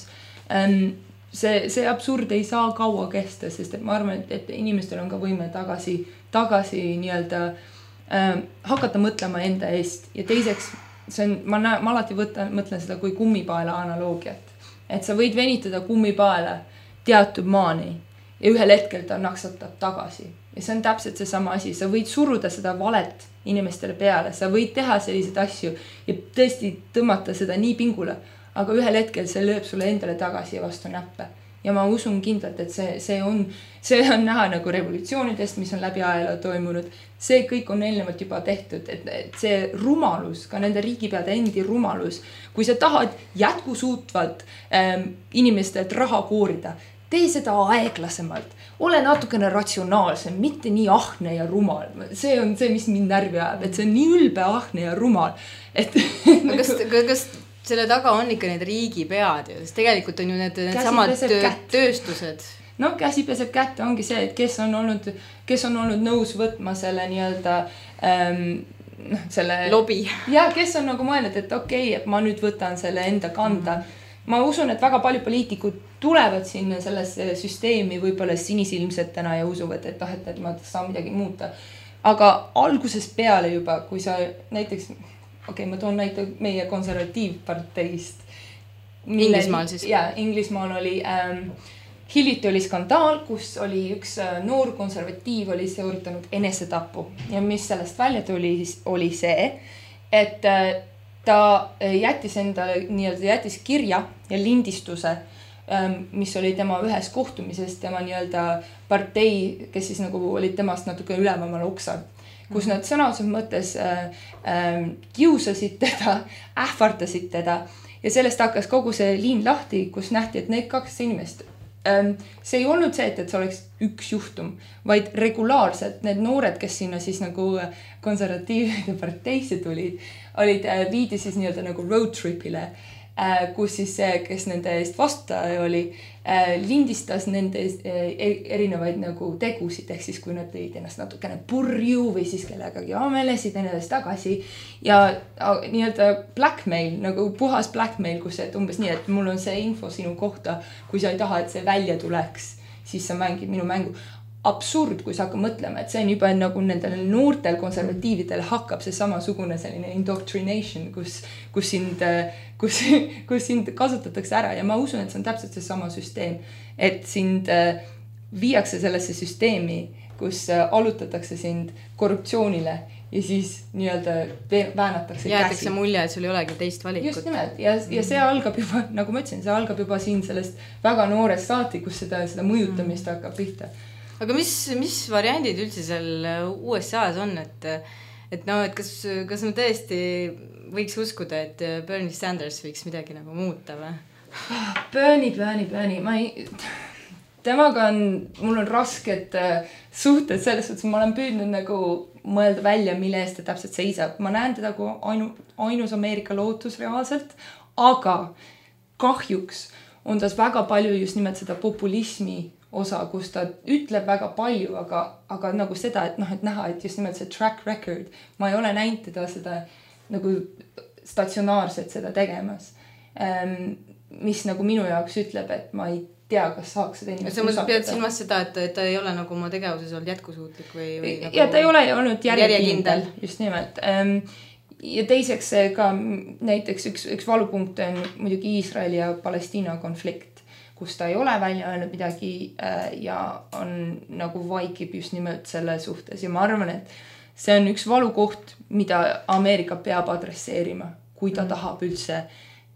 See, see absurd ei saa kaua kesta, sest et ma arvan, et, et inimestel on ka võime tagasi, tagasi nii-öelda äh, hakata mõtlema enda eest. Ja teiseks, see on, ma, näe, ma alati võtan, mõtlen seda kui kummipaela analoogiat. Et sa võid venitada kummipaela teatud maani ja ühel hetkel ta naksatab tagasi. Ja see on täpselt see sama asi. Sa võid suruda seda valet inimestele peale. Sa võid teha selliseid asju ja tõesti tõmmata seda nii pingule. Aga ühel hetkel see lööb sulle endale tagasi ja vastu näppe. Ja ma usun kindlalt, et see, see, on, see on näha nagu revolutsioonidest, mis on läbi ajaloo toimunud. See kõik on eelnevalt juba tehtud, et, et see rumalus, ka nende riigipeade endi rumalus, kui sa tahad jätkusuutvalt ähm, inimestelt raha koorida, tee seda aeglasemalt, ole natukene ratsionaalsem, mitte nii ahne ja rumal. See on see, mis mind närvi ajab, et see on nii ülbe ahne ja rumal. Et, kas, kas selle taga on ikka need riigipead, sest tegelikult on ju need, need samad töö, tööstused. No käsi peseb kätte ongi see, et kes on olnud, kes on olnud nõus võtma selle nii-öelda ähm, noh, selle lobi. Ja kes on nagu mõelnud, et okei, okay, et ma nüüd võtan selle enda kanda. Ma usun, et väga palju poliitikud tulevad sinna sellesse süsteemi võib-olla sinisilmsetena ja usuvad, et ah, et ma saan midagi muuta. Aga algusest peale juba, kui sa näiteks okei, okay, ma toon näite meie konservatiivparteist. Inglismaal siis? Jaa, Inglismaal oli, ähm, hiljuti oli skandaal, kus oli üks äh, noor konservatiiv oli sooritanud enesetapu. Ja mis sellest välja tuli, oli see, et äh, ta jättis endale, nii-öelda jättis kirja ja lindistuse, ähm, mis oli tema ühes kohtumisest, tema nii-öelda partei, kes siis nagu olid temast natuke ülevamal oksal. Kus nad sõnaotsas mõttes äh, äh, kiusasid teda, ähvardasid teda ja sellest hakkas kogu see liin lahti, kus nähti, et need kaks inimest. Ähm, see ei olnud see, et, et see oleks üks juhtum, vaid regulaarselt need noored, kes sinna siis nagu konservatiivide parteisse tulid, olid äh, viidi siis nii-öelda nagu road tripile, äh, kus siis see, kes nende eest vastaja oli, äh, lindistas nende äh, erinevaid nagu tegusid, ehk siis kui nad tõid ennast natukene purju või siis kellegagi amelesid ennast tagasi ja äh, nii-öelda blackmail, nagu puhas blackmail, kus et umbes nii, et mul on see info sinu kohta, kui sa ei taha, et see välja tuleks, siis sa mängid minu mängu. Absurd, kui sa hakkad mõtlema, et see on juba nagu nendel noortel konservatiividel hakkab see samasugune selline indoctrination, kus, kus, sind, kus, kus sind kasutatakse ära ja ma usun, et see on täpselt see sama süsteem, et sind viiakse sellesse süsteemi, kus allutatakse sind korruptsioonile ja siis nii-öelda väänatakse Jäätakse käsi. mulje, et sul ei olegi teist valikut. Just nimelt ja, ja see algab juba, nagu ma ütlesin, see algab juba siin sellest väga noorest saati, kus seda, seda mõjutamist hakkab pihta. Aga mis, mis variandid üldse seal U S A-s on, et, et no, et kas, kas me tõesti võiks uskuda, et Bernie Sanders võiks midagi nagu muuta või? Bernie, Bernie, Bernie, ma ei, temaga on, mul on rasked suhted selles suhtes, ma olen püüdnud nagu mõelda välja, mille eest ta täpselt seisab. Ma näen teda kui ainu, ainus Ameerika lootus reaalselt, aga kahjuks on tas väga palju just nimelt seda populismi osa, kus ta ütleb väga palju, aga, aga nagu seda, et noh, et näha, et just nimelt see track record, ma ei ole näinud teda seda nagu statsionaarselt seda tegemas, mis nagu minu jaoks ütleb, et ma ei tea, kas saaks seda inimest usaldada. Sa pead silmas seda, et ta ei ole nagu oma tegevuses olnud jätkusuutlik või, või nagu ja ta ei ole olnud järjekindel, järjekindel. Just nimelt. Ja teiseks ka näiteks üks, üks valupunkt on muidugi Iisraeli ja Palestiina konflikt, kus ta ei ole välja öelnud midagi ja on nagu vaikib just nimelt selle suhtes. Ja ma arvan, et see on üks valukoht, mida Ameerika peab adresseerima, kui ta mm. tahab üldse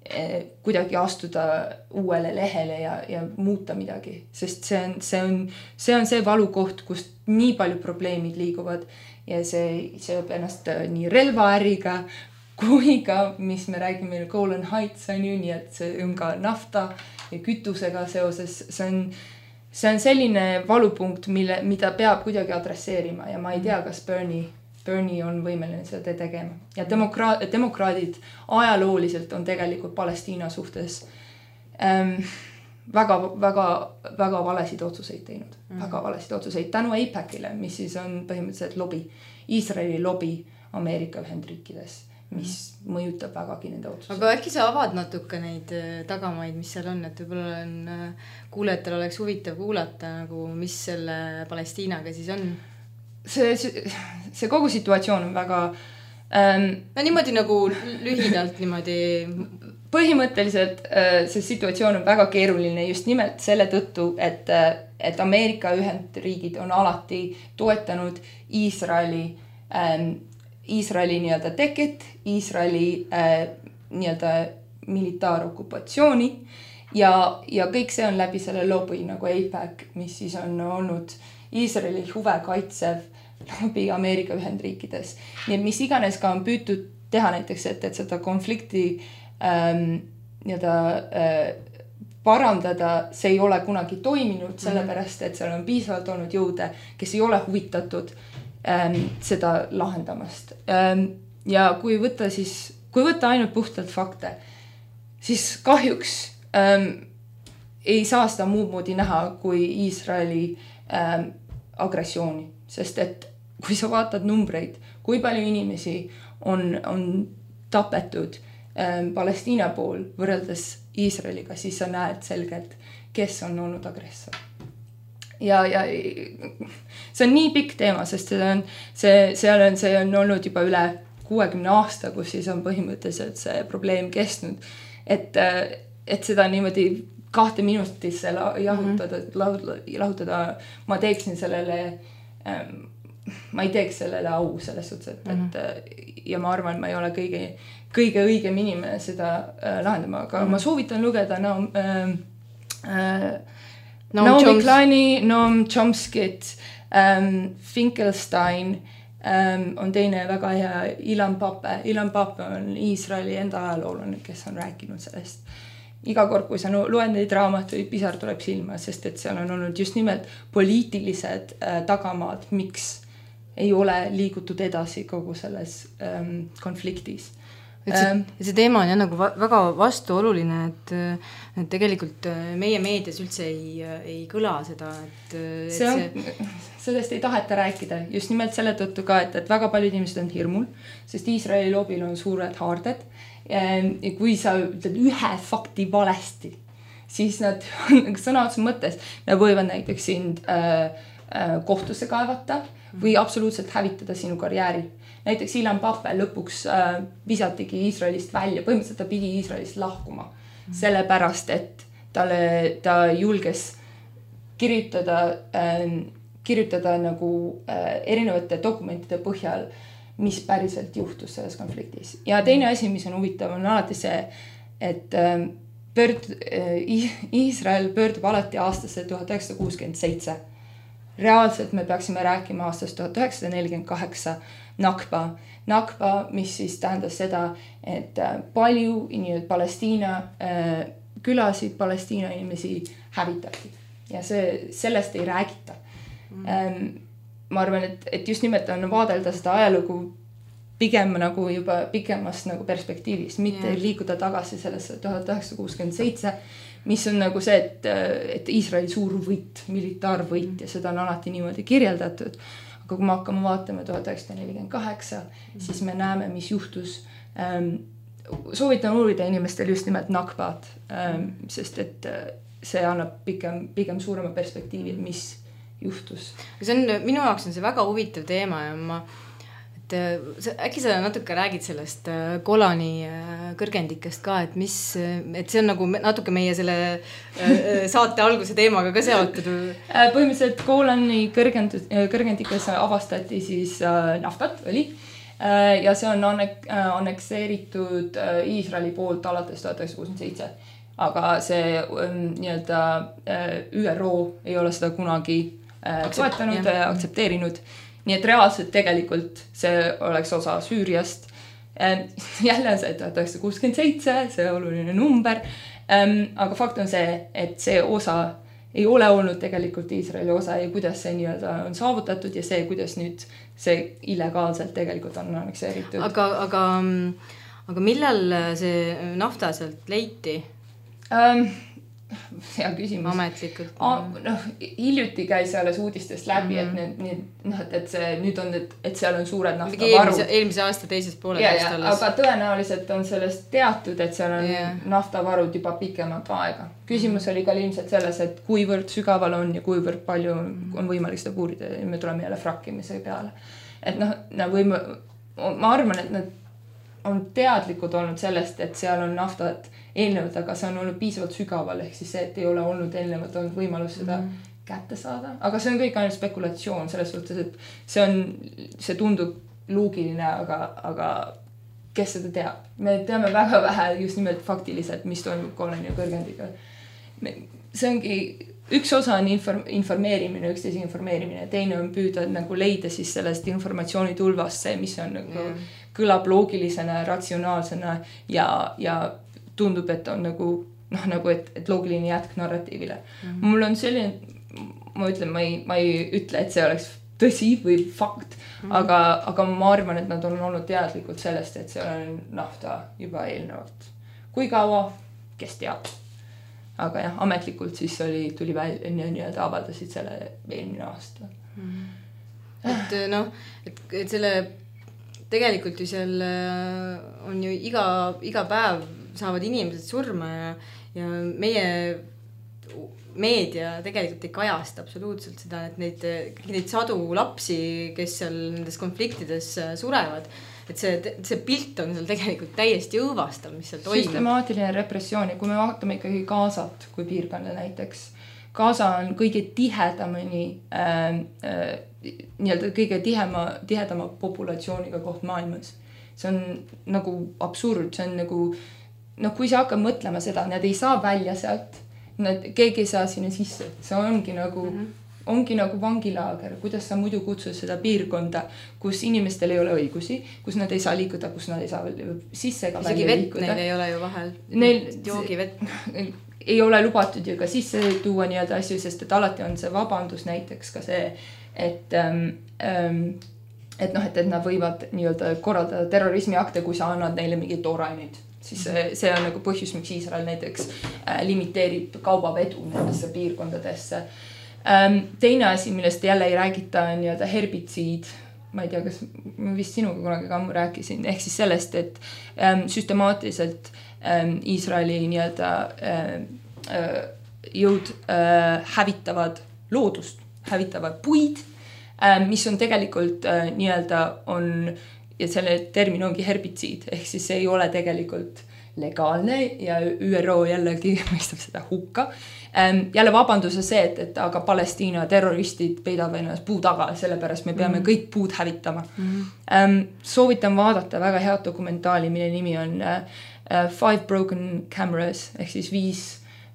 kuidagi astuda uuele lehele ja, ja muuta midagi, sest see on, see on, see on see valukoht, kust nii palju probleemid liiguvad ja see seob ennast nii relvaäriga kui ka, mis me räägime Golan Heights on ju, nii et see on ka nafta ja kütusega seoses, see on, see on selline valupunkt, mille, mida peab kuidagi adresseerima ja ma ei tea, kas Bernie Bernie on võimeline seda tegema. Ja demokra- demokraadid ajalooliselt on tegelikult Palestiina suhtes ähm, väga, väga, väga valesid otsuseid teinud. Mm. Väga valesid otsuseid tänu AIPAC-ile, mis siis on põhimõtteliselt lobi, Iisraeli lobi Ameerika Ühendriikides, mis mm. mõjutab vägagi nende otsuseid. Aga äkki sa avad natuke neid tagamaid, mis seal on, et võib-olla on kuulejatel oleks huvitav kuulata, nagu, mis selle Palestiinaga siis on? See, see, see kogu situatsioon on väga ähm, no niimoodi nagu lühidalt niimoodi põhimõtteliselt äh, see situatsioon on väga keeruline just nimelt selle tõttu, et, et Ameerika Ühendriigid on alati toetanud Iisraeli ähm, Iisraeli nii-öelda teket, Iisraeli äh, nii-öelda militaarokupatsiooni ja, ja kõik see on läbi selle lobi nagu AIPAC, mis siis on olnud Iisraeli huve kaitsev lobi Ameerika Ühendriikides. Nii et mis iganes ka on püütud teha näiteks, et, et seda konflikti ähm, nii-öelda äh, parandada, see ei ole kunagi toiminud, sellepärast et seal on piisavalt olnud jõude, kes ei ole huvitatud ähm, seda lahendamast. Ähm, ja kui võtta siis, kui võtta ainult puhtalt fakte, siis kahjuks ähm, ei saa seda muud moodi näha kui Iisraeli ähm, agressiooni, sest et kui sa vaatad numbreid, kui palju inimesi on, on tapetud ähm, Palestiina pool võrreldes Iisraeliga, siis sa näed selgelt, kes on olnud agressor. Ja, ja see on nii pikk teema, sest see on, see, seal on, see on olnud juba üle kuuekümne aasta, kus siis on põhimõtteliselt see probleem kestnud, et, et seda niimoodi kahte minutisse jahutada, mm-hmm. lahutada, ma teeksin sellele, ähm, ma ei teeks sellele au selles suhtes, et, mm-hmm. et ja ma arvan, et ma ei ole kõige, kõige õigem inimene seda äh, lahendama, aga mm-hmm. ma soovitan lugeda Naum, äh, äh, Naomi Choms- Kleini, Noam Chomskit, ähm, Finkelstein ähm, on teine väga hea Ilan Pape. Ilan Pape on Iisraeli enda ajaloolane, kes on rääkinud sellest. Iga kord, kui sa loen neid raamatuid, pisar tuleb silma, sest et seal on olnud just nimelt poliitilised äh, tagamaad, miks ei ole liigutud edasi kogu selles ähm, konfliktis. Et see, ähm, see teema on jah nagu väga vastuoluline, et, et tegelikult meie meedias üldse ei, ei kõla seda, et, et see on, see... sellest ei taheta rääkida, just nimelt selle tõttu ka, et, et väga paljud inimesed on hirmul, sest Iisraeli lobil on suured haarded. Ja kui sa ütled ühe fakti valesti, siis nad sõna otsa mõttes, nad võivad näiteks sind äh, äh, kohtusse kaevata või absoluutselt hävitada sinu karjääri. Näiteks Ilan Pape lõpuks äh, visatigi Iisraelist välja, põhimõtteliselt ta pidi Iisraelist lahkuma, mm. sellepärast, et talle, ta julges kirjutada, äh, kirjutada nagu äh, erinevate dokumentide põhjal, mis päriselt juhtus selles konfliktis. Ja teine asi, mis on huvitav, on alati see, et pöörd, Iisrael pöördub alati aastasse tuhat üheksasada kuuskümmend seitse. Reaalselt me peaksime rääkima aastast tuhat üheksasada nelikümmend kaheksa Nakba. Nakba, mis siis tähendas seda, et palju inimesed Palestiina külasid, Palestiina inimesi hävitati. Ja see, sellest ei räägita. Mm. Ma arvan, et, et just nimelt on vaadelda seda ajalugu pigem nagu juba pikemast nagu perspektiivist, mitte yeah. liikuda tagasi sellesse tuhat üheksasada kuuskümmend seitse, mis on nagu see, et, et Iisraeli suur võit, militaarvõit mm. ja seda on alati niimoodi kirjeldatud. Aga kui me hakkame vaatama tuhat üheksasada nelikümmend kaheksa, mm. siis me näeme, mis juhtus. Ähm, soovitan uurida inimestel just nimelt Nakbat, ähm, mm. sest et see annab pigem, pigem suurema perspektiivi, mis juhtus. See on, minu jaoks on see väga huvitav teema ja ma, et äkki sa natuke räägid sellest Golani kõrgendikest ka, et mis, et see on nagu natuke meie selle saate alguse teemaga ka seotud. Põhimõtteliselt Golani kõrgend, kõrgendikes avastati siis naftat, õli, ja see on annek- annekseeritud Iisraeli poolt alates tuhat üheksasada kuuskümmend seitse. Aga see nii-öelda Ü R O ei ole seda kunagi toetanud ja aktsepteerinud. Nii et reaalselt tegelikult see oleks osa Süüriast. Jälle see tuhat üheksasada kuuskümmend seitse, see oluline number. Aga fakt on see, et see osa ei ole olnud tegelikult Iisraeli osa ja kuidas see nii-öelda on saavutatud ja see, kuidas nüüd see illegaalselt tegelikult on annekseeritud. Aga, aga, aga millal see nafta sealt leiti? Um, hea küsimus. Ametlikult. No, hiljuti käis alles uudistest läbi, mm-hmm. et, need, need, et, et see nüüd on, et, et seal on suured naftavarud. Eelmise, eelmise aasta teises poole ja, ja, aga tõenäoliselt on sellest teatud, et seal on yeah. naftavarud juba pikemat aega. Küsimus mm-hmm. oli ka ilmselt selles, et kuivõrd sügaval on ja kuivõrd palju on võimalik seda puurida ja me tuleme jälle frakkimise peale. Et noh, võime, ma arvan, et nad on teadlikud olnud sellest, et seal on naftat eelnevalt, aga see on olnud piisavalt sügaval, ehk siis see, et ei ole olnud eelnevalt olnud võimalus seda mm. kätte saada. Aga see on kõik ainult spekulatsioon selles suhtes, et see on, see tundub loogiline, aga, aga kes seda teab? Me teame väga vähe just nimelt faktiliselt, mis toimub koloni kõrgendiga. See ongi, üks osa on inform, informeerimine, üksteise informeerimine, teine on püüda nagu leida siis sellest informatsiooni tulvast see, mis on nagu yeah. kõlab loogilisena, ratsionaalsena ja, ja tundub, et on nagu, noh, nagu, et, et loogiline jätk narratiivile. Mm-hmm. Mul on selline, ma ütlen, ma ei, ma ei ütle, et see oleks tõsi või fakt, mm-hmm. aga, aga ma arvan, et nad on olnud teadlikud sellest, et see on nafta juba eelnevalt. Kui kaua, kes teab? Aga jah, ametlikult siis oli, tuli välja, nii-öelda avaldasid selle eelmine aasta. Mm-hmm. Et noh, et, et selle tegelikult ju seal on ju iga, iga päev saavad inimesed surma ja, ja meie meedia tegelikult ei kajasta absoluutselt seda, et neid, neid sadu lapsi, kes seal nendes konfliktides surevad, et see, see pilt on seal tegelikult täiesti õõvastav, mis seal toimub. Süstemaatiline repressioon ja kui me vaatame ikkagi Gazat kui piirkonda näiteks, Gaza on kõige tihedamini äh, äh, nii-öelda kõige tihema, tihedama populatsiooniga koht maailmas. See on nagu absurd, see on nagu noh, kui sa hakkad mõtlema seda, nad ei saa välja sealt, nad, keegi ei saa sinna sisse, see ongi nagu, mm-hmm. ongi nagu vangilaager, kuidas sa muidu kutsud seda piirkonda, kus inimestel ei ole õigusi, kus nad ei saa liikuda, kus nad ei saa sisse ega välja liikuda. Neil ei ole ju vahel. Neil joogivett. Ei ole lubatud ju ka sisse tuua nii-öelda asju, sest et alati on see vabandus näiteks ka see, et ähm, ähm, et noh, et, et nad võivad nii-öelda korraldada terrorismiakte, kui sa annad neile mingi toorainid. Siis see, see on nagu põhjus, miks Iisrael näiteks äh, limiteerib kaubavedu nendesse piirkondadesse. Ähm, teine asi, millest jälle ei räägita, on nii-öelda herbitsiid. Ma ei tea, kas ma vist sinuga kunagi ka ammu rääkisin. Ehk siis sellest, et ähm, süstemaatiliselt ähm, Iisraeli nii-öelda äh, äh, jõud äh, hävitavad loodust, hävitavad puid, äh, mis on tegelikult äh, nii-öelda on ja selle termin ongi herbitsiid, ehk siis see ei ole tegelikult legaalne ja Ü R O jällegi mõistab seda hukka. Jälle vabanduse see, et, et aga Palestiina terroristid peidavad ennast puu taga, sellepärast me peame mm-hmm. kõik puud hävitama. Mm-hmm. Soovitan vaadata väga head dokumentaali, mille nimi on Five Broken Cameras, ehk siis viis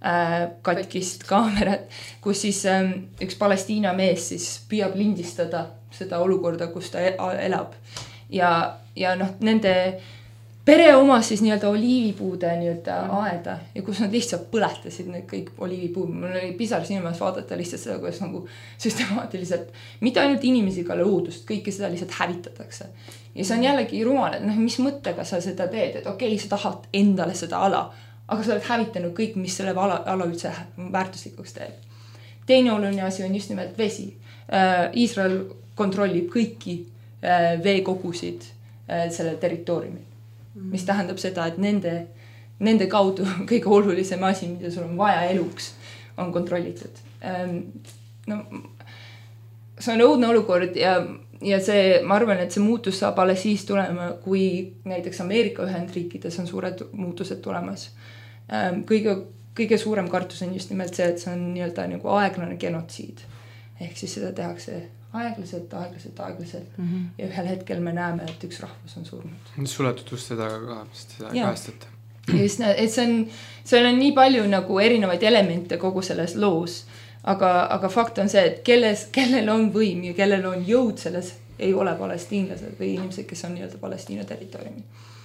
katkist kaamerat, kus siis üks Palestiina mees siis püüab lindistada seda olukorda, kus ta elab. Ja, ja noh, nende pere omas siis nii-öelda oliivipuude nii-öelda aeda ja kus nad lihtsalt põletasid need kõik oliivipuud. Mul oli pisar silmas vaadata lihtsalt seda, kuidas nagu süstemaatiliselt, mitte ainult inimesi, ka loodust, kõike seda lihtsalt hävitatakse. Ja see on jällegi rumal, et noh, mis mõttega sa seda teed, et okei, okay, sa tahad endale seda ala, aga sa oled hävitanud kõik, mis selle ala, ala üldse väärtuslikuks teeb. Teine oluline asi on just nimelt vesi. Iisrael kontrollib kõiki veekogusid selle territooriumil, mis tähendab seda, et nende, nende kaudu kõige olulisem asi, mida sul on vaja eluks, on kontrollitud. No, see on õudne olukord ja, ja see, ma arvan, et see muutus saab alles siis tulema, kui näiteks Ameerika Ühendriikides on suured muutused tulemas. Kõige, kõige suurem kartus on just nimelt see, et see on nii-öelda nagu aeglane genotsiid. Ehk siis seda tehakse aeglaselt, aeglaselt, aeglaselt mm -hmm. ja ühel hetkel me näeme, et üks rahvus on surnud. Suletud uste taga ka, sest seda ei kajastata. Just, et see on, seal on nii palju nagu erinevaid elemente kogu selles loos, aga, aga fakt on see, et kelles, kellel on võim ja kellel on jõud selles, ei ole palestiinlased või inimesed, kes on nii-öelda Palestiina territooriumil.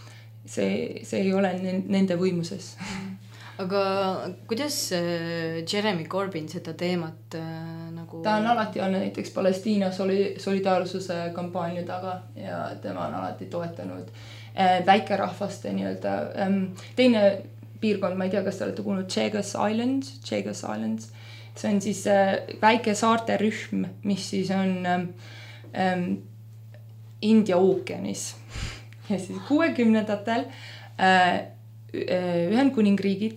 See, see ei ole nende võimuses. Aga kuidas Jeremy Corbyn seda teemat nagu... Ta on alati olnud näiteks Palestiina soli, solidaarsuse kampaania taga ja tema on alati toetanud äh, väikerahvaste nii-öelda. Ähm, teine piirkond, ma ei tea, kas te olete kuulnud Chegas Islands, Chegas Islands. See on siis äh, väike saarte rühm, mis siis on ähm, India ookeanis. Ja siis kuuekümnendatel äh, Ühendkuningriigid,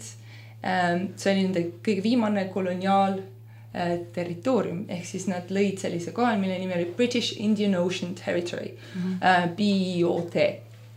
see oli nende kõige viimane koloniaal territoorium, ehk siis nad lõid sellise kohal, mille nimi oli British Indian Ocean Territory, mm-hmm. B I O T.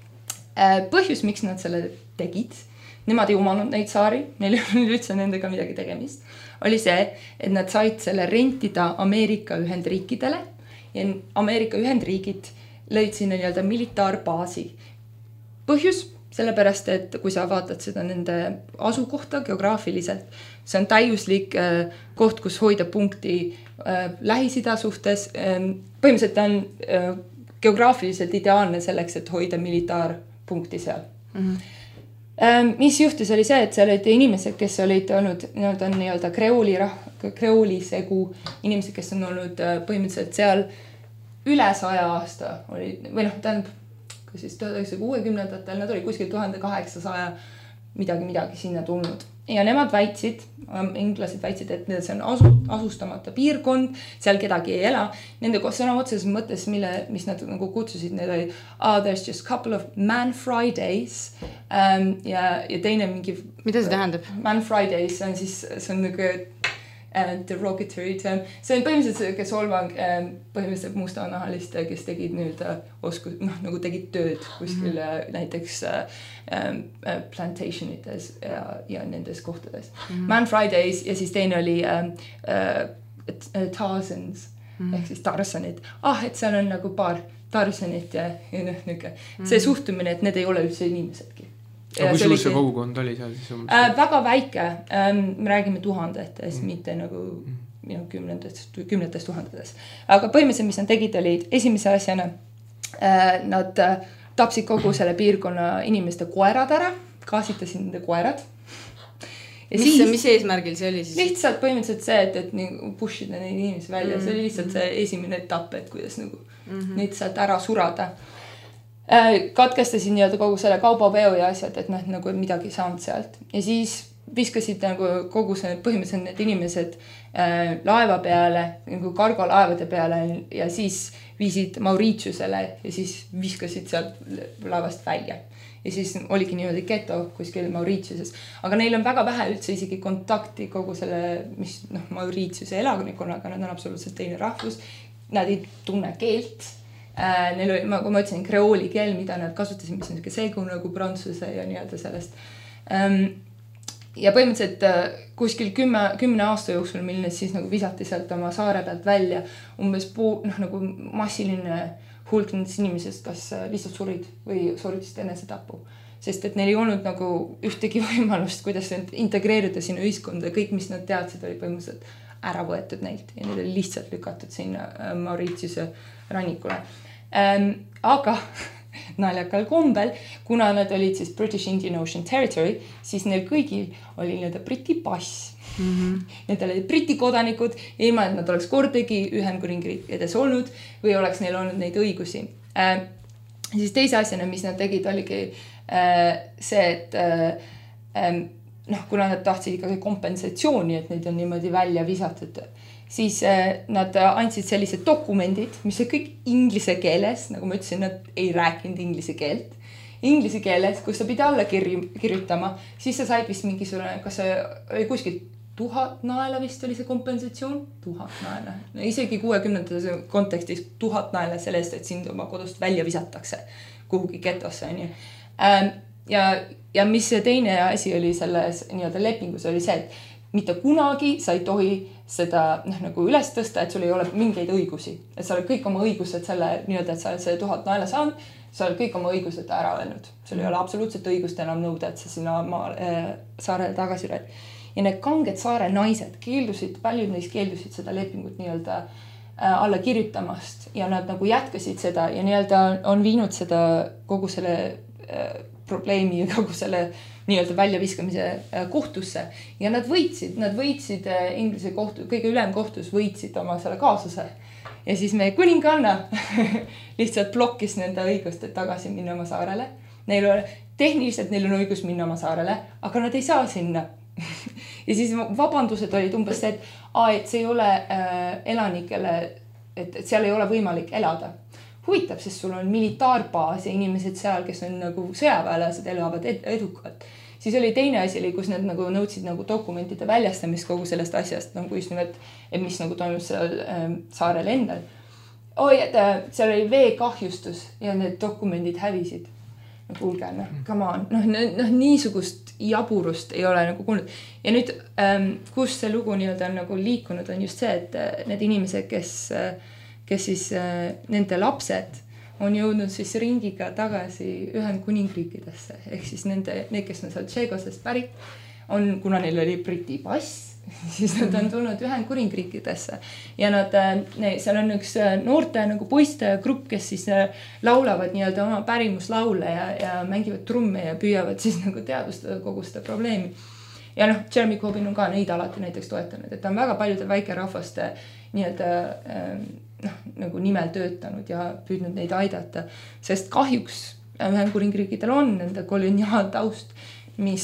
Põhjus, miks nad selle tegid, nemad ei omanud neid saari, neil ei olnud üldse nendega midagi tegemist, oli see, et nad said selle rentida Ameerika Ühendriikidele ja Ameerika Ühendriigid lõid sinna nii-öelda militaarbaasi. Põhjus sellepärast, et kui sa vaatad seda nende asukohta geograafiliselt, see on täiuslik äh, koht, kus hoida punkti äh, Lähis-Ida suhtes. Ähm, põhimõtteliselt ta on äh, geograafiliselt ideaalne selleks, et hoida militaarpunkti seal. Mm-hmm. Ähm, mis juhtus oli see, et seal olid inimesed, kes olid olnud nii-öelda, nii-öelda kreooli, kreooli segu inimesed, kes on olnud äh, põhimõtteliselt seal üle saja aasta oli, või noh, tähendab kui siis tuhat üheksasaja kuuekümnendatel, nad oli kuskil tuhat kaheksasaja midagi, midagi sinna tulnud. Ja nemad väitsid, inglased väitsid, et see on asu, asustamata piirkond, seal kedagi ei ela. Nende sõna otseses mõttes, mille, mis nad nagu kutsusid, need oli, ah, there's just couple of man Fridays. Um, ja, ja teine mingi... Mida see tähendab? Man Fridays, see on siis, see on nagu... Uh, derogatory term. See on põhimõtteliselt kes solvang uh, põhimõtteliselt mustanahaliste, kes tegid nüüd uh, osku, noh, nagu tegid tööd kuskil mm -hmm. uh, näiteks uh, um, uh, plantationites ja, ja nendes kohtades. Mm -hmm. Man Fridays ja siis teine oli um, uh, Tarzans mm -hmm. ehk siis Tarzanid. Ah, et seal on nagu paar Tarzanit ja, ja noh, niuke. Mm -hmm. See suhtumine, et need ei ole üldse inimesedki. Aga kui suur see kogukond oli seal siis umbes? Äh, väga väike. Ähm, me räägime tuhandetest, mm. mitte nagu mm. kümnetest, kümnetest tuhandetes. Aga põhimõtteliselt, mis nad tegid, olid esimese asjana äh, nad äh, tapsid kogu selle piirkonna inimeste koerad ära, kaasitasid nende koerad. Ja mis, siis, mis eesmärgil see oli siis? Lihtsalt põhimõtteliselt see, et, et nii pushida neid inimesi välja. Mm. See oli lihtsalt see esimene etapp, et kuidas nagu mm -hmm. neid sealt ära surada. Katkestasid nii-öelda kogu selle kaubaveo ja asjad, et noh, nagu midagi ei saanud sealt. Ja siis viskasid nagu kogu see põhimõtteliselt need inimesed äh, laeva peale, nagu kargolaevade peale ja siis viisid Mauritiusele ja siis viskasid sealt laevast välja. Ja siis oligi niimoodi geto kuskil Mauritiuses. Aga neil on väga vähe üldse isegi kontakti kogu selle, mis noh, Mauritiuse elanikkonnaga, nad on absoluutselt teine rahvus. Nad ei tunne keelt. Äh, neil oli, kui ma ütlesin, kreooli keel, mida nad kasutasid, mis on selline segu nagu prantsuse ja nii-öelda sellest. Ähm, ja põhimõtteliselt äh, kuskil kümme, kümne aasta jooksul, milline siis nagu visati sealt oma saare pealt välja umbes puu, noh, nagu massiline hulk nendest inimesest, kas äh, lihtsalt surid või sooritasid enesetapu. Sest et neil ei olnud nagu ühtegi võimalust, kuidas integreerida sinna ühiskonda. Kõik, mis nad teadsid, oli põhimõtteliselt ära võetud neilt ja need oli lihtsalt lükatud sinna äh, Mauritiuse rannikule. Ähm, aga naljakal kombel, kuna nad olid siis British Indian Ocean Territory, siis neil kõigil oli nii-öelda Briti pass. Mm-hmm. Need olid Briti kodanikud, ilma et nad oleks kordagi Ühendkuningriikides olnud või oleks neil olnud neid õigusi. Ähm, siis teise asjana, mis nad tegid, oligi äh, see, et äh, noh, kuna nad tahtsid ikkagi kompensatsiooni, et neid on niimoodi välja visatud, siis nad andsid sellised dokumendid, mis on kõik inglise keeles, nagu ma ütlesin, nad ei rääkinud inglise keelt. Inglise keeles, kus sa pidi alla kirju, kirjutama, siis sa said vist mingisugune, kas see oli kuskil tuhat naela vist oli see kompensatsioon? Tuhat naela. No, isegi kuuekümnendate kontekstis tuhat naela sellest, et sind oma kodust välja visatakse kuhugi getosse. Ja, ja, ja mis see teine asi oli selles nii-öelda lepingus oli see, et mitte kunagi sa ei tohi seda noh, nagu üles tõsta, et sul ei ole mingeid õigusi. Et sa oled kõik oma õigused selle nii-öelda, et sa oled selle tuhat naela saanud, sa oled kõik oma õigused ära öelnud. Sul ei ole absoluutselt õigust enam nõuda, et sa sinna maa, äh, saarele tagasi oled. Ja need kanged saare naised keeldusid, paljud neist keeldusid seda lepingut nii-öelda äh, alla kirjutamast ja nad nagu jätkasid seda ja nii-öelda on viinud seda kogu selle äh, probleemi ja kogu selle nii-öelda väljaviskamise kohtusse ja nad võitsid, nad võitsid Inglise kohtu, kõige ülem kohtus võitsid oma selle kaasuse ja siis meie kuninganna lihtsalt blokkis nende õigust, et tagasi minna oma saarele. Neil on, tehniliselt neil on õigus minna oma saarele, aga nad ei saa sinna. Ja siis vabandused olid umbes see, et, aa, et see ei ole äh, elanikele, et, et seal ei ole võimalik elada. Huvitab, sest sul on militaarbaas ja inimesed seal, kes on nagu sõjaväelased, elavad ed edukalt. Siis oli teine asi, kus nad nagu nõudsid nagu dokumentide väljastamist kogu sellest asjast, nagu just nimelt, et mis nagu toimus seal äh, saarel endal. Oi, et äh, seal oli veekahjustus ja need dokumendid hävisid. No kuulge, noh, come on. Noh, noh, niisugust jaburust ei ole nagu kuulnud. Ja nüüd, ähm, kus see lugu nii-öelda on nagu liikunud, on just see, et äh, need inimesed, kes... Äh, kes siis äh, nende lapsed on jõudnud siis ringiga tagasi Ühendkuningriikidesse. Ehk siis nende, need, kes on seal Tšegosest pärit, on, kuna neil oli Briti pass, siis nad on tulnud Ühendkuningriikidesse. Ja nad, ne, seal on üks noorte nagu poiste grupp, kes siis laulavad nii-öelda oma pärimuslaule ja, ja mängivad trumme ja püüavad siis nagu teadvustada kogu seda probleemi. Ja noh, Jeremy Corbyn on ka neid alati näiteks toetanud, et ta on väga paljude väikerahvaste nii-öelda ähm, noh, nagu nimel töötanud ja püüdnud neid aidata, sest kahjuks Ühendkuningriikidel on nende koloniaaltaust, mis,